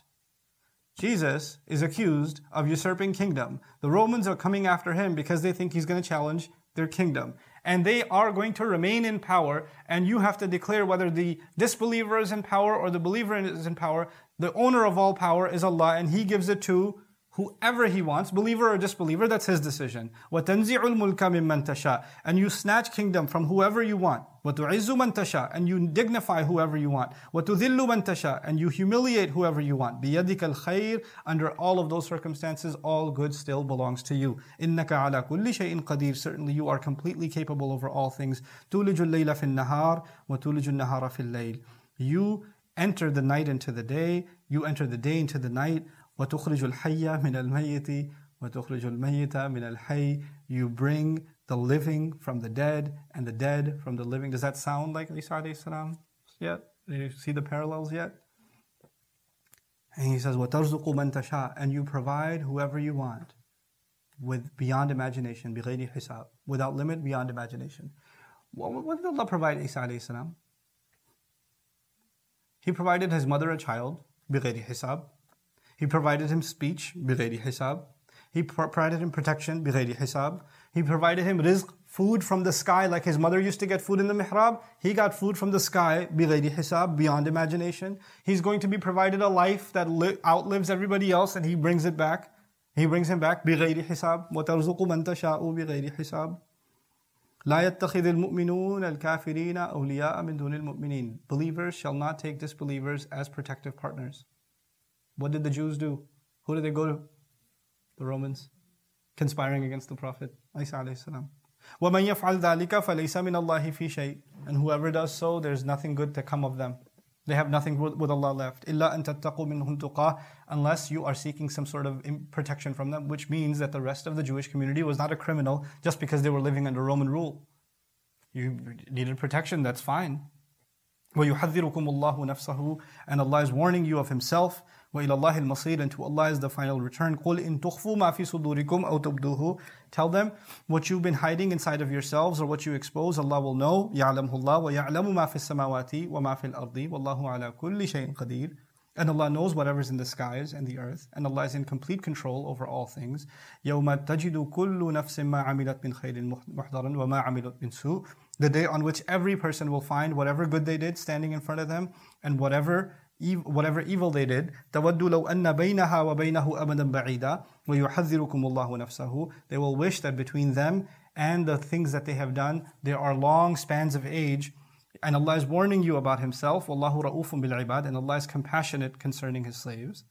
S3: Jesus is accused of usurping kingdom. The Romans are coming after him because they think he's going to challenge their kingdom. And they are going to remain in power, and you have to declare whether the disbeliever is in power or the believer is in power. The owner of all power is Allah, and he gives it to whoever he wants, believer or disbeliever, that's his decision. وَتَنْزِعُ الْمُلْكَ مِمَّنْ تَشَاءُ. And you snatch kingdom from whoever you want. وَتُعِزُّ مَنْ تَشَاءُ. And you dignify whoever you want. وَتُذِلُّ مَنْ تَشَاءُ. And you humiliate whoever you want. بِيَدِكَ الْخَيْرِ. Under all of those circumstances, all good still belongs to you. إِنَّكَ عَلَى كُلِّ شَيْءٍ قَدِيرٌ. Certainly you are completely capable over all things. تُولِجُ اللَّيْلَ فِي النَّهَارِ وَتُولِجُ النَّهَارَ فِي اللَّيْلِ. You enter the night into the day. You enter the day into the night. وَتُخْرِجُ الْحَيَّ مِنَ الْمَيِّتِ وَتُخْرِجُ الْمَيِّتَ مِنَ الْحَيِّ. You bring the living from the dead and the dead from the living. Does that sound like Isa alayhi salam yet? Do you see the parallels yet? And he says, وَتَرْزُقُ مَنْ تَشَاءُ. And you provide whoever you want with beyond imagination, بِغَيْرِ حِسَابٍ. Without limit, beyond imagination. What did Allah provide Isa alayhi salam? He provided his mother a child, بِغَيْرِ حِسَابٍ. He provided him speech, بِغَيْرِ حِسَابٍ. He provided him protection, بِغَيْرِ حِسَابٍ. He provided him rizq, food from the sky, like his mother used to get food in the mihrab. He got food from the sky, بِغَيْرِ حِسَابٍ, beyond imagination. He's going to be provided a life that outlives everybody else, and he brings it back, He brings him back بِغَيْرِ حِسَابٍ وَتَرْزُقُ مَنْ تَشَاءُ بِغَيْرِ حِسَابٍ لَا يَتَّخِذِ الْمُؤْمِنُونَ الْكَافِرِينَ أَوْلِيَاءَ مِنْ دُونِ الْمُؤْمِنِينَ. Believers shall not take disbelievers as protective partners. What did the Jews do? Who did they go to? The Romans, conspiring against the Prophet Isa alayhi salam. وَمَنْ يَفْعَلْ ذَلِكَ فَلَيْسَ مِنَ اللَّهِ فِي شَيْءٍ. And whoever does so, there's nothing good to come of them. They have nothing with Allah left. إِلَّا أَن تَتَّقُوا مِنْهُمْ تُقَاةً. Unless you are seeking some sort of protection from them, which means that the rest of the Jewish community was not a criminal just because they were living under Roman rule. You needed protection, that's fine. وَيُحَذِّرُكُمُ اللَّهُ نَفْسَهُ. And Allah is warning you of Himself. وَإِلَى اللَّهِ الْمَصِيرُ. And to Allah is the final return. قُلْ إِن تُخْفُوا مَا فِي صُدُورِكُمْ أَوْ تُبْدُوهُ. Tell them what you've been hiding inside of yourselves or what you expose, Allah will know. يَعْلَمْهُ اللَّهُ وَيَعْلَمُ مَا فِي السَّمَاوَاتِ وَمَا فِي الْأَرْضِ وَاللَّهُ عَلَى كُلِّ شَيْءٍ قَدِيرٌ. And Allah knows whatever's in the skies and the earth, and Allah is in complete control over all things. يَوْمَ تَجِدُ كُلُّ نَفْسٍ مَا عَمِلَتْ مِنْ خَيْرٍ مُحْضَرًا وَمَا عَمِلَتْ مِنْ سُوءٍ. The day on which every person will find whatever good they did standing in front of them, and whatever evil they did. تَوَدُّ لَوْ أَنَّ بَيْنَهَا وَبَيْنَهُ أَمَدًا بَعِيدًا وَيُحَذِّرُكُمُ اللَّهُ نَفْسَهُ. They will wish that between them and the things that they have done, there are long spans of age. And Allah is warning you about Himself. وَاللَّهُ رَؤُوفٌ بِالْعِبَادِ. And Allah is compassionate concerning the slaves.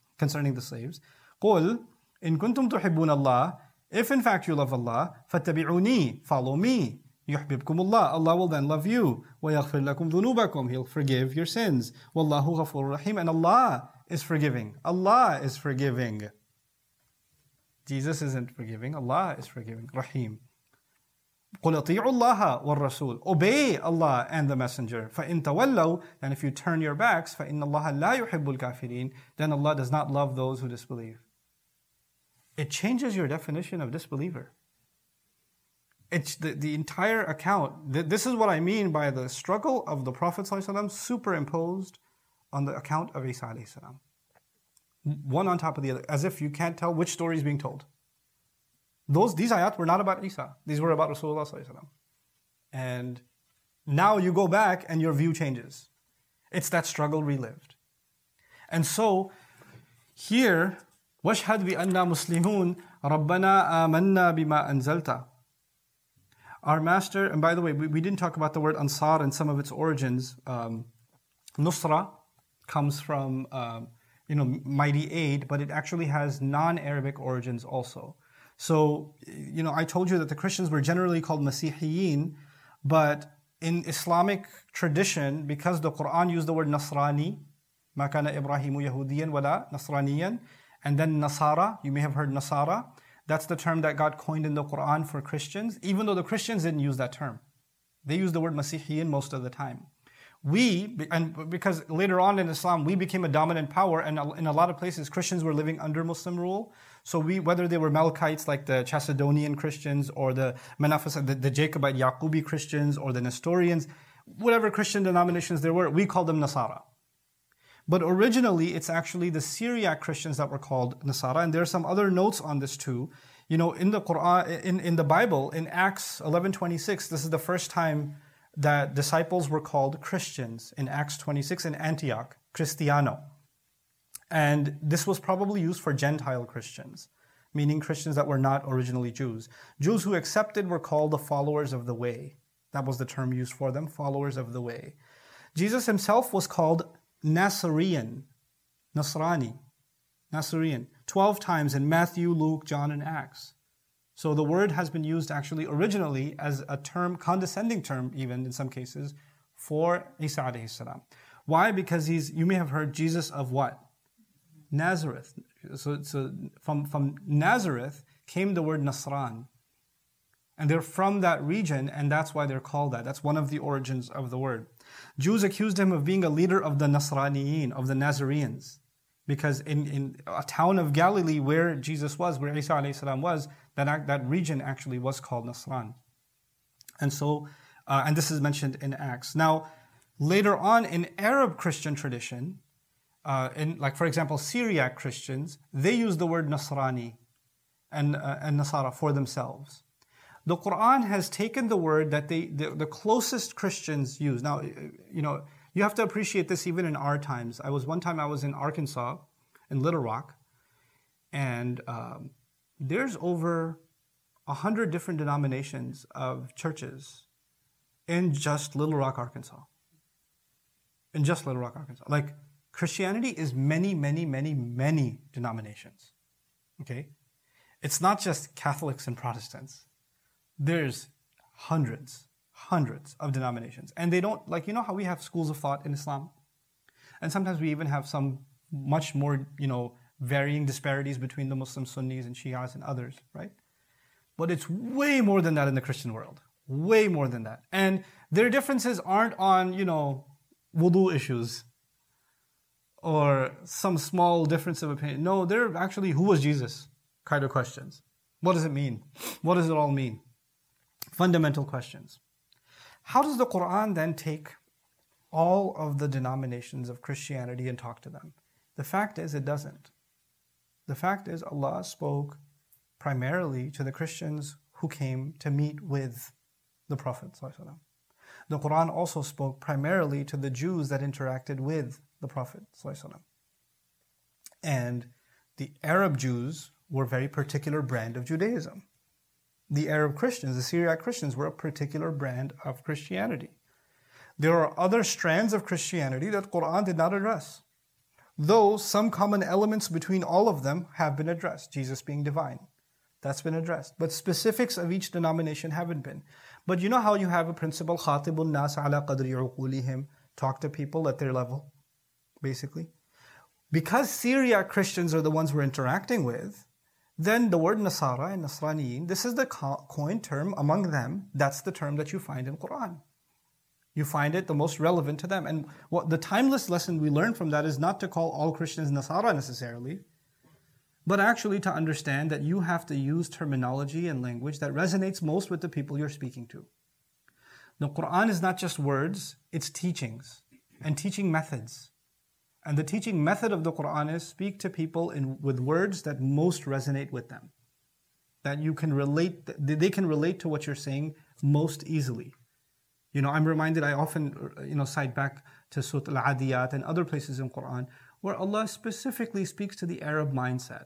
S3: قُلْ إِن كُنْتُمْ تُحِبُّونَ اللَّهِ. If in fact you love Allah, فَاتَّبِعُونِي. Follow me. يُحْبِبْكُمُ اللَّهِ. Allah will then love you. وَيَغْفِرْ لَكُمْ ذُنُوبَكُمْ. He'll forgive your sins. وَاللَّهُ غَفُورٌ رَحِيمٌ. And Allah is forgiving. Allah is forgiving. Jesus isn't forgiving. Allah is forgiving. Rahim. قُلْ أَطِيعُوا اللَّهَ وَالرَّسُولَ. Obey Allah and the Messenger. فَإِن تَوَلَّوْا. Then if you turn your backs, فَإِنَّ اللَّهَ لَا يُحِبُّ الْكَافِرِينَ. Then Allah does not love those who disbelieve. It changes your definition of disbeliever. It's the entire account. This is what I mean by the struggle of the Prophet ﷺ superimposed on the account of Isa alayhi salam. One on top of the other, as if you can't tell which story is being told. These ayat were not about Isa. These were about Rasulullah ﷺ. And now you go back and your view changes. It's that struggle relived. And so, here, وَاشْهَدْ بِأَنَّا مُسْلِمُونَ رَبَّنَا آمَنَّا بِمَا أَنزَلْتَ. Our master, and by the way, we didn't talk about the word Ansar and some of its origins. Nusra comes from, mighty aid, but it actually has non-Arabic origins also. So, I told you that the Christians were generally called Masihiyin, but in Islamic tradition, because the Quran used the word Nasrani, مَا كَانَ إِبْرَاهِيمُ يَهُودِيًا وَلَا نَصْرَانِيًا, and then Nasara, you may have heard Nasara. That's the term that got coined in the Quran for Christians, even though the Christians didn't use that term. They used the word Masihiyin most of the time. Because later on in Islam, we became a dominant power, and in a lot of places, Christians were living under Muslim rule. So whether they were Melkites like the Chalcedonian Christians, or the the Jacobite Yaqubi Christians, or the Nestorians, whatever Christian denominations there were, we called them Nasara. But originally, it's actually the Syriac Christians that were called Nasara, and there are some other notes on this too. In the Quran, in the Bible, in Acts 11:26, this is the first time that disciples were called Christians, in Acts 26 in Antioch, Cristiano. And this was probably used for Gentile Christians, meaning Christians that were not originally Jews. Jews who accepted were called the followers of the way. That was the term used for them, followers of the way. Jesus himself was called Nasrian, 12 times in Matthew, Luke, John, and Acts. So the word has been used actually originally as a term, condescending term even in some cases, for Isa alayhi salam. Why? Because you may have heard Jesus of what? Nazareth. So from Nazareth came the word Nasran. And they're from that region, and that's why they're called that. That's one of the origins of the word. Jews accused him of being a leader of the Nasraniyin, of the Nazareans. Because in a town of Galilee where Jesus was, where Isa alayhi salam was, that region actually was called Nasran. And so, and this is mentioned in Acts. Now, later on in Arab Christian tradition, for example, Syriac Christians, they use the word Nasrani and Nasara for themselves. The Quran has taken the word that the closest Christians use. Now, you have to appreciate this even in our times. One time I was in Arkansas, in Little Rock, and there's over 100 different denominations of churches in just Little Rock, Arkansas. In just Little Rock, Arkansas. Like, Christianity is many, many, many, many denominations. Okay? It's not just Catholics and Protestants. There's hundreds of denominations. And they don't, like, you know how we have schools of thought in Islam? And sometimes we even have some much more, varying disparities between the Muslim Sunnis and Shias and others, right? But it's way more than that in the Christian world. Way more than that. And their differences aren't on, wudu issues or some small difference of opinion. No, they're actually, who was Jesus kind of questions. What does it mean? What does it all mean? Fundamental questions. How does the Quran then take all of the denominations of Christianity and talk to them? The fact is, it doesn't. The fact is, Allah spoke primarily to the Christians who came to meet with the Prophet ﷺ. The Quran also spoke primarily to the Jews that interacted with the Prophet ﷺ. And the Arab Jews were a very particular brand of Judaism. The Arab Christians, the Syriac Christians, were a particular brand of Christianity. There are other strands of Christianity that Quran did not address, though some common elements between all of them have been addressed, Jesus being divine. That's been addressed. But specifics of each denomination haven't been. But you know how you have a principle, خَاطِبُ النَّاسَ عَلَى قَدْرِ عُقُولِهِمْ, talk to people at their level, basically. Because Syriac Christians are the ones we're interacting with, then the word Nasara and Nasraniyin, this is the coined term among them. That's the term that you find in Quran. You find it the most relevant to them. And what the timeless lesson we learn from that is not to call all Christians Nasara necessarily, but actually to understand that you have to use terminology and language that resonates most with the people you're speaking to. The Quran is not just words, it's teachings and teaching methods. And the teaching method of the Quran is speak to people with words that most resonate with them. That you can relate, they can relate to what you're saying most easily. I'm reminded, I often, cite back to Surah Al-Adiyat and other places in Quran where Allah specifically speaks to the Arab mindset.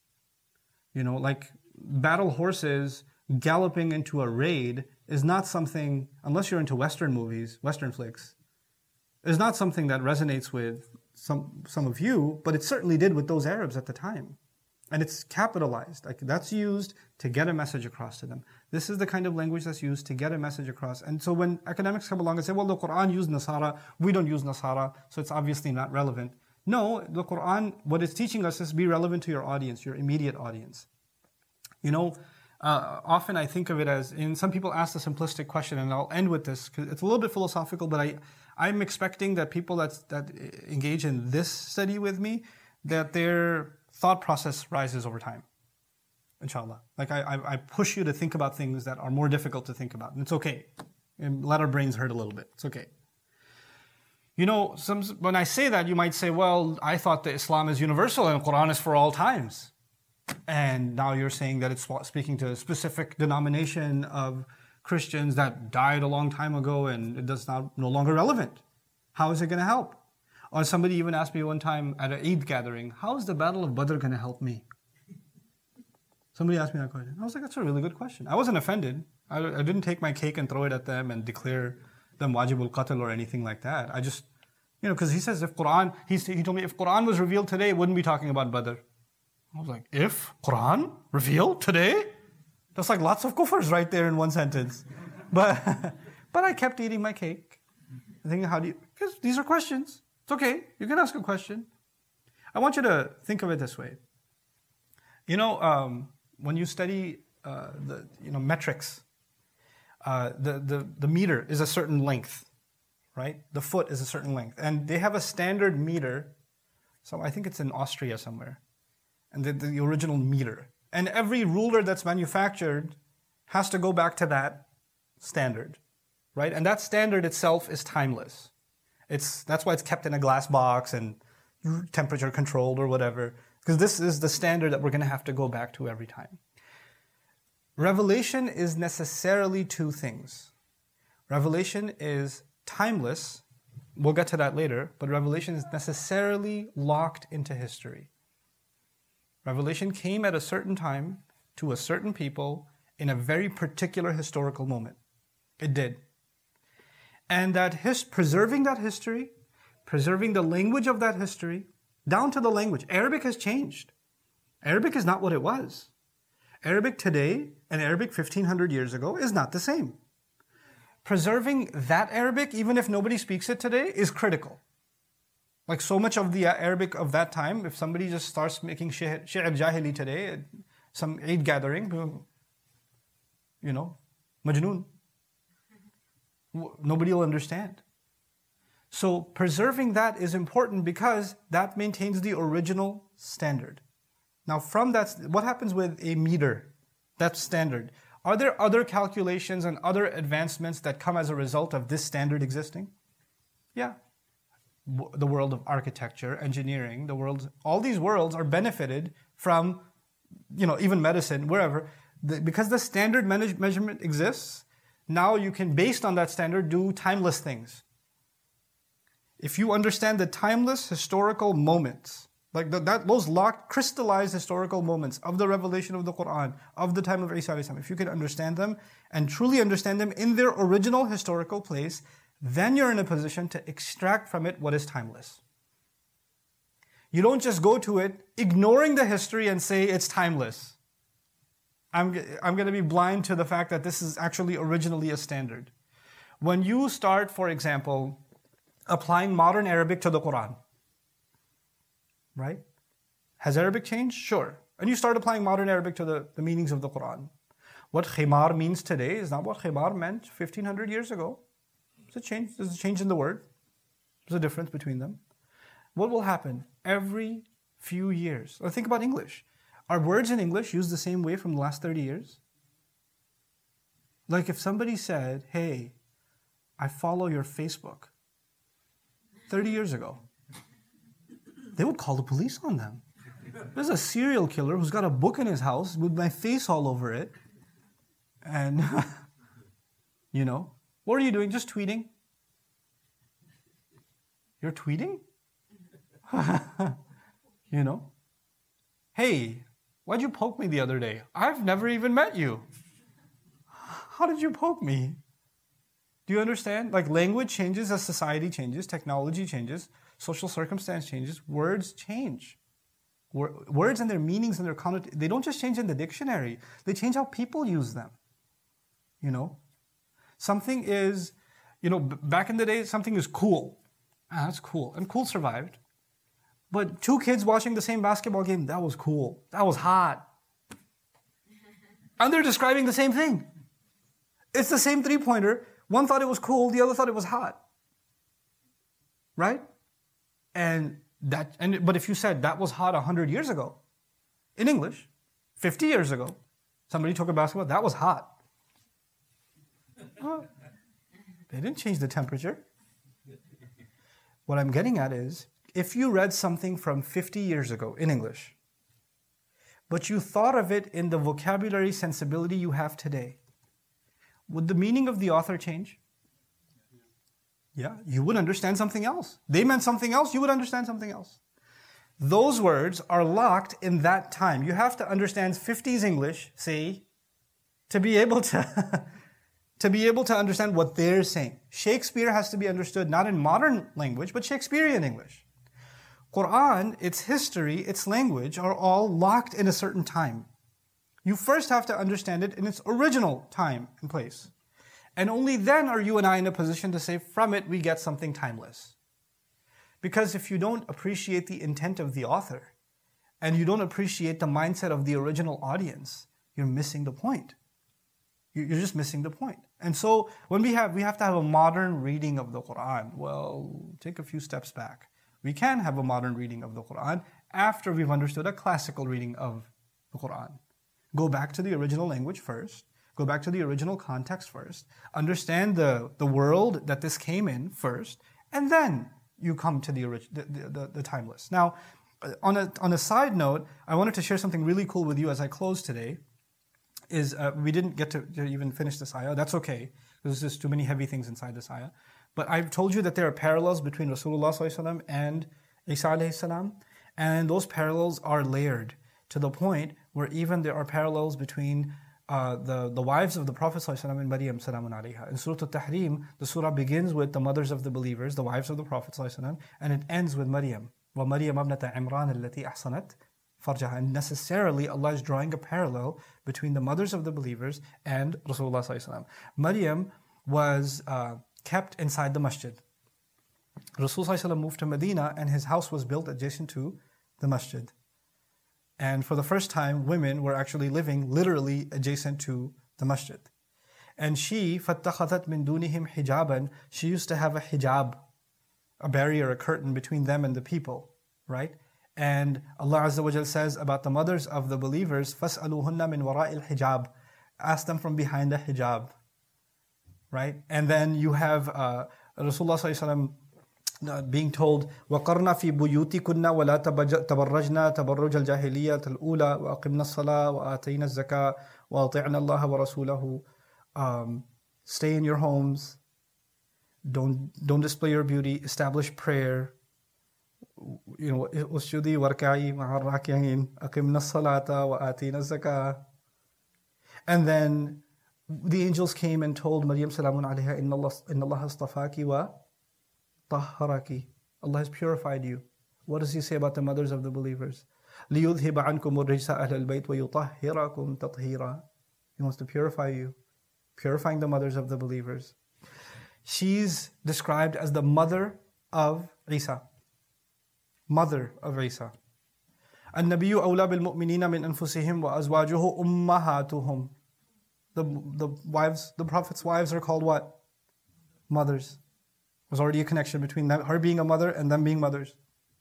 S3: Like battle horses galloping into a raid is not something, unless you're into Western movies, Western flicks, is not something that resonates with some of you, but it certainly did with those Arabs at the time. And it's capitalized. Like that's used to get a message across to them. This is the kind of language that's used to get a message across. And so when academics come along and say, well, the Quran used Nasara, we don't use Nasara, so it's obviously not relevant. No, the Quran, what it's teaching us is be relevant to your audience, your immediate audience. Often I think of it as, some people ask the simplistic question, and I'll end with this, because it's a little bit philosophical, but I'm expecting that people that engage in this study with me, that their thought process rises over time, inshallah. Like I push you to think about things that are more difficult to think about, and it's okay. And let our brains hurt a little bit. It's okay. When I say that, you might say, well, I thought that Islam is universal and the Quran is for all times. And now you're saying that it's speaking to a specific denomination of Christians that died a long time ago and it does no longer relevant. How is it going to help? Or somebody even asked me one time at an Eid gathering, how is the Battle of Badr going to help me? Somebody asked me that question. I was like, that's a really good question. I wasn't offended. I didn't take my cake and throw it at them and declare them wajibul qatl or anything like that. I just, because he says he told me if Quran was revealed today, it wouldn't be talking about Badr. I was like, if Quran revealed today? That's like lots of kufrs right there in one sentence. But I kept eating my cake. Thinking, because these are questions. It's okay, you can ask a question. I want you to think of it this way. When you study metrics, the meter is a certain length, right? The foot is a certain length. And they have a standard meter, so I think it's in Austria somewhere, and the original meter. And every ruler that's manufactured has to go back to that standard, right? And that standard itself is timeless. That's why it's kept in a glass box and temperature controlled or whatever, because this is the standard that we're going to have to go back to every time. Revelation is necessarily two things. Revelation is timeless. We'll get to that later, but revelation is necessarily locked into history. Revelation came at a certain time, to a certain people in a very particular historical moment. It did. And that preserving that history, preserving the language of that history, down to the language. Arabic has changed. Arabic is not what it was. Arabic today and Arabic 1500 years ago is not the same. Preserving that Arabic, even if nobody speaks it today, is critical. Like so much of the Arabic of that time, if somebody just starts making shi'r jahili today, at some Eid gathering, majnoon. Nobody will understand. So preserving that is important because that maintains the original standard. Now from that, what happens with a meter? That's standard. Are there other calculations and other advancements that come as a result of this standard existing? Yeah. The world of architecture, engineering, all these worlds are benefited from, even medicine, wherever. Because the standard measurement exists, now you can, based on that standard, do timeless things. If you understand the timeless historical moments, like those locked, crystallized historical moments of the revelation of the Quran, of the time of Isa alayhi salam, if you can understand them and truly understand them in their original historical place, then you're in a position to extract from it what is timeless. You don't just go to it ignoring the history and say it's timeless. I'm going to be blind to the fact that this is actually originally a standard. When you start, for example, applying modern Arabic to the Quran, right? Has Arabic changed? Sure. And you start applying modern Arabic to the meanings of the Quran. What khimar means today is not what khimar meant 1500 years ago. There's a change in the word. There's a difference between them. What will happen? Every few years. Think about English. Are words in English used the same way from the last 30 years? Like if somebody said, hey, I follow your Facebook 30 years ago, they would call the police on them. There's a serial killer who's got a book in his house with my face all over it. And, what are you doing? Just tweeting? You're tweeting? Hey, why'd you poke me the other day? I've never even met you. How did you poke me? Do you understand? Like language changes as society changes, technology changes, social circumstance changes, words change. Words and their meanings and their connotations, they don't just change in the dictionary, they change how people use them. Something is, back in the day, something is cool. That's cool. And cool survived. But two kids watching the same basketball game, that was cool. That was hot. And they're describing the same thing. It's the same three-pointer. One thought it was cool, the other thought it was hot. Right? But if you said that was hot 100 years ago, in English, 50 years ago, somebody took a basketball, that was hot. They didn't change the temperature. What I'm getting at is, if you read something from 50 years ago in English, but you thought of it in the vocabulary sensibility you have today, would the meaning of the author change? Yeah, you would understand something else. They meant something else, you would understand something else. Those words are locked in that time. You have to understand 50s English, say, to be able to understand what they're saying. Shakespeare has to be understood not in modern language, but Shakespearean English. Quran, its history, its language are all locked in a certain time. You first have to understand it in its original time and place. And only then are you and I in a position to say, from it we get something timeless. Because if you don't appreciate the intent of the author, and you don't appreciate the mindset of the original audience, you're missing the point. You're just missing the point. And so when we have to have a modern reading of the Quran, well, take a few steps back. We can have a modern reading of the Quran after we've understood a classical reading of the Quran. Go back to the original language first. Go back to the original context first. Understand the world that this came in first. And then you come to the timeless. Now, on a side note, I wanted to share something really cool with you as I close today. We didn't get to even finish this ayah. That's okay, because there's too many heavy things inside this ayah. But I've told you that there are parallels between Rasulullah ﷺ and Isa alayhi salam, and those parallels are layered to the point where even there are parallels between the wives of the Prophet ﷺ and Maryam salamun alayha. In Surah Al-Tahrim, the surah begins with the mothers of the believers, the wives of the Prophet ﷺ, and it ends with Maryam. وَمَرْيَمَ ابْنَةَ عِمْرَانَ الَّتِي أَحْصَنَتْ فَرْجَهَا. And necessarily Allah is drawing a parallel between the mothers of the believers and Rasulullah ﷺ. Maryam was kept inside the masjid. Rasulullah ﷺ moved to Medina and his house was built adjacent to the masjid. And for the first time, women were actually living literally adjacent to the masjid. And she, فَاتَّخَذَتْ مِن دُونِهِمْ حِجَابًا, she used to have a hijab, a barrier, a curtain between them and the people, right? And Allah Azza wa Jal says about the mothers of the believers, فَاسْأَلُوهُنَّ مِن وَرَاءِ الْحِجَابِ, ask them from behind the hijab, right? And then you have Rasulullah sallallahu alaihi wasallam being told, وَقَرْنَا فِي بُيُوتِكُنَّ وَلَا تَبَرَّجْنَا تَبَرُّجَ الْجَاهِلِيَّةِ الْأُولَى وَأَقِمْنَا الصَّلَاةَ وَآتَيْنَا الزَّكَاةَ وَأَطِعْنَا اللَّهَ وَرَسُولَهُ. Stay in your homes, don't display your beauty, establish prayer. You know, أُسْجُدِي وَارْكَعِي مَعَ الرَّاكِعِينَ أَقِمْنَا الصَّلَاةَ وَآتَيْنَا الزَّكَاةَ. And then the angels came and told Maryam salamun alayha, إِنَّ اللَّهَ اصْطَفَاكِ وَطَهَّرَكِ. Allah has purified you. What does He say about the mothers of the believers? لِيُذْهِبَ عَنْكُمُ الرِّجْسَ أَهْلَ الْبَيْتِ وَيُطَهِّرَكُمْ تَطْهِيرًا. He wants to purify you, purifying the mothers of the believers. She's described as the mother of Isa. Mother of Isa. النبي أولى بالمؤمنين من أنفسهم وأزواجه أمهاتهم. The wives, the Prophet's wives are called what? Mothers. There's already a connection between them, her being a mother and them being mothers.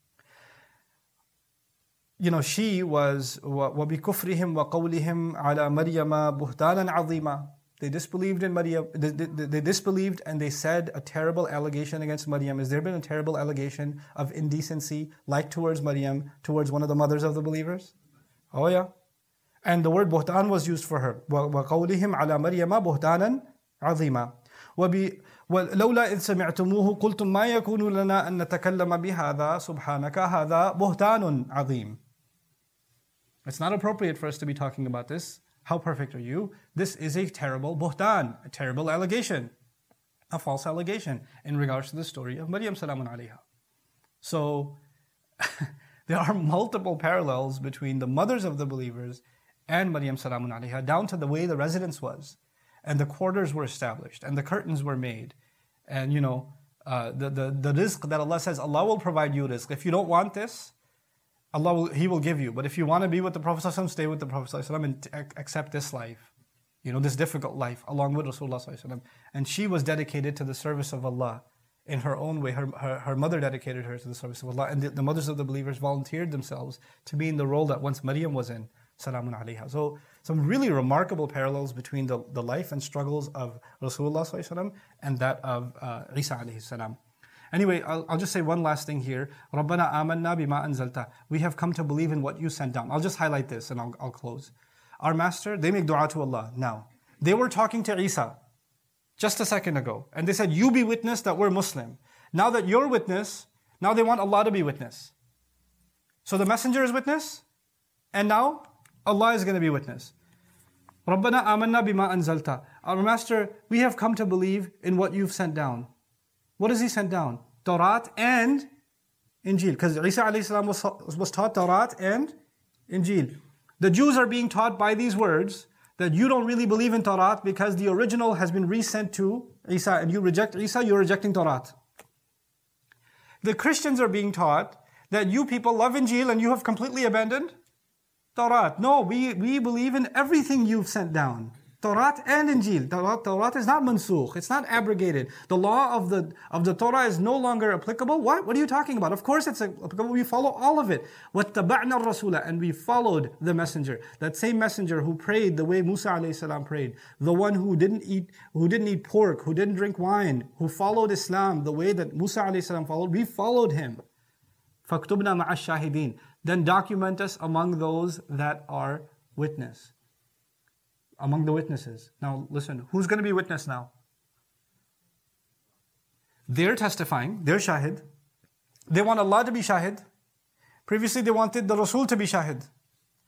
S3: You know, she was وَبِكُفْرِهِمْ وَقَوْلِهِمْ عَلَى مَرْيَمَ بُهْتَانًا عَظِيمًا. They disbelieved in Maryam. They disbelieved and they said a terrible allegation against Maryam. Has there been a terrible allegation of indecency like towards Maryam, towards one of the mothers of the believers? Oh yeah. And the word buhtan was used for her. وَقَوْلِهِمْ عَلَى مَرْيَمَ بُهْتَانًا عَظِيمًا. وَلَوْلَا إِذْ سَمِعْتُمُوهُ قُلْتُمْ مَا يَكُونُ لَنَا أَن نَتَكَلَّمَ بِهَذَا سُبْحَانَكَ هَذَا بُهْتَانٌ عَظِيمٌ. It's not appropriate for us to be talking about this. How perfect are you? This is a terrible buhtan, a terrible allegation, a false allegation in regards to the story of Maryam salamun alayha. So, there are multiple parallels between the mothers of the believers and Maryam salamun alayha, down to the way the residence was, and the quarters were established, and the curtains were made, and you know, the rizq that Allah says, Allah will provide you rizq. If you don't want this, He will give you. But if you want to be with the Prophet ﷺ, stay with the Prophet ﷺ and accept this life. You know, this difficult life, along with Rasulullah ﷺ. And she was dedicated to the service of Allah in her own way. Her mother dedicated her to the service of Allah. And the mothers of the believers volunteered themselves to be in the role that once Maryam was in. Salamun alayha. So, some really remarkable parallels between the life and struggles of Rasulullah ﷺ and that of Isa alayhi salam. Anyway, I'll just say one last thing here. رَبَّنَا آمَنَّا بِمَا أَنزَلْتَ. We have come to believe in what you sent down. I'll just highlight this and I'll close. Our master, they make dua to Allah now. They were talking to Isa just a second ago. And they said, you be witness that we're Muslim. Now that you're witness, now they want Allah to be witness. So the messenger is witness. And now Allah is going to be witness. رَبَّنَا آمَنَّا بِمَا أَنزَلْتَ. Our master, we have come to believe in what you've sent down. What does He send down? Tawrat and Injil. Because Isa alayhi salam was taught Tawrat and Injil. The Jews are being taught by these words that you don't really believe in Tawrat because the original has been resent to Isa and you reject Isa, you're rejecting Tawrat. The Christians are being taught that you people love Injil and you have completely abandoned Tawrat. No, we believe in everything you've sent down. Tawrat and Injil. Tawrat is not mansukh. It's not abrogated. The law of the Torah is no longer applicable. What are you talking about? Of course it's applicable. We follow all of it. وَاتَّبَعْنَا الرَّسُولَ. And we followed the messenger. That same messenger who prayed the way Musa alayhi salam prayed. The one who didn't eat pork, who didn't drink wine, who followed Islam the way that Musa alayhi salam followed. We followed him. فَاكْتُبْنَا مَعَ الشَّاهِدِينَ. Then document us among those that are witness. Among the witnesses. Now listen, who's going to be witness now? They're testifying, they're shahid. They want Allah to be shahid. Previously they wanted the Rasul to be shahid.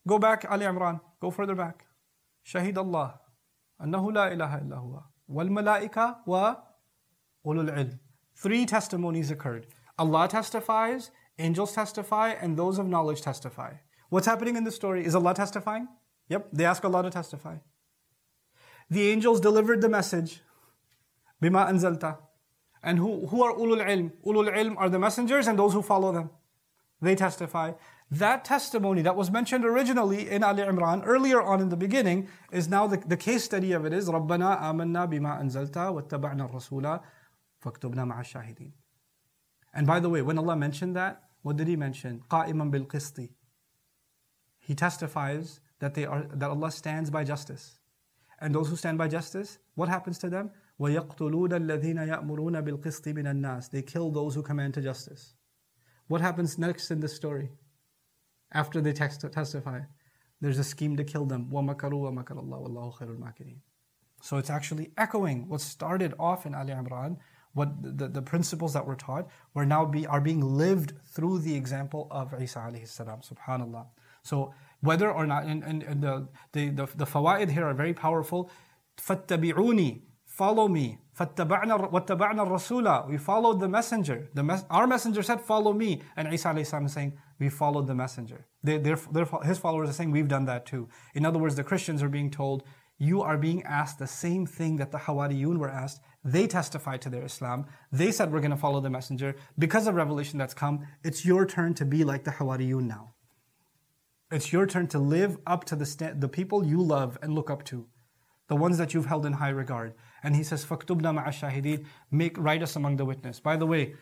S3: Go back, Ali Imran. Go further back. Shahid Allah. Annahu la ilaha illa huwa. Wal malaika wa ulul ilm. 3 testimonies occurred. Allah testifies, angels testify, and those of knowledge testify. What's happening in this story? Is Allah testifying? Yep, they ask Allah to testify. The angels delivered the message. Bima anzalta. And who are ulul ilm? Ulul ilm are the messengers and those who follow them. They testify. That testimony that was mentioned originally in Ali Imran, earlier on in the beginning, is now the case study of it is رَبَّنَا آمَنَّا بِمَا أَنزَلْتَ وَاتَّبَعْنَا الرَّسُولَ فَاكْتُبْنَا مَعَ الشَّاهِدِينَ. And by the way, when Allah mentioned that, what did He mention? قَائِمًا بِالْقِسْطِ. He testifies that Allah stands by justice. And those who stand by justice, what happens to them? وَيَقْتُلُونَ الَّذِينَ يَأْمُرُونَ بِالْقِسْطِ مِنَ النَّاسِ. They kill those who command to justice. What happens next in this story? After they testify, there's a scheme to kill them. وَمَكَرُوا وَمَكَرَ اللَّهُ وَاللَّهُ خَيْرُ الْمَاكِرِينَ. So it's actually echoing what started off in Ali Imran, what the principles that were taught are being lived through the example of Isa alayhi salam. Subhanallah. So whether or not, and the fawaid here are very powerful. فَاتَّبِعُونِي. Follow me. وَاتَّبَعْنَا الرَّسُولَ. We followed the messenger. Our messenger said, follow me. And Isa alayhi salam is saying, we followed the messenger. His followers are saying, we've done that too. In other words, the Christians are being told, you are being asked the same thing that the Hawariyun were asked. They testified to their Islam. They said, we're going to follow the messenger. Because of revelation that's come, it's your turn to be like the Hawariyun now. It's your turn to live up to the people you love and look up to. The ones that you've held in high regard. And he says, فَاكْتُبْنَا مَعَ الشَّاهِدِينَ. Write us among the witness. By the way,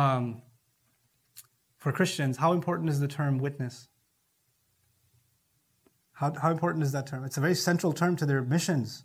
S3: for Christians, how important is the term witness? How important is that term? It's a very central term to their missions,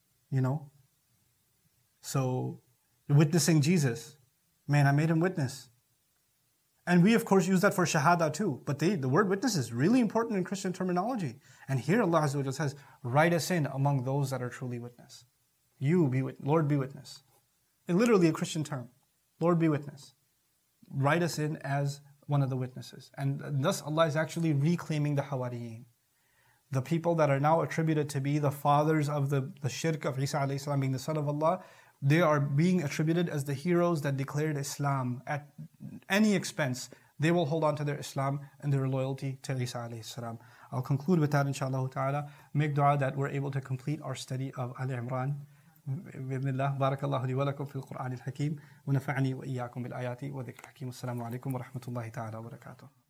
S3: So, witnessing Jesus. Man, I made him witness. And we, of course, use that for shahada too. But the word witness is really important in Christian terminology. And here Allah Azza wa Jalla says, write us in among those that are truly witness. Lord be witness. It's literally a Christian term. Lord be witness. Write us in as one of the witnesses. And thus Allah is actually reclaiming the Hawariyeen. The people that are now attributed to be the fathers of the shirk of Isa alayhi salam being the son of Allah, they are being attributed as the heroes that declared Islam at any expense. They will hold on to their Islam and their loyalty to Isa alayhi salam. I'll conclude with that inshallah ta'ala. Make dua that we're able to complete our study of Ali Imran. بإذن الله بارك الله لي ولكم في القرآن الحكيم ونفعني وإياكم بالآيات وذكر الحكيم. السلام عليكم ورحمة الله تعالى وبركاته.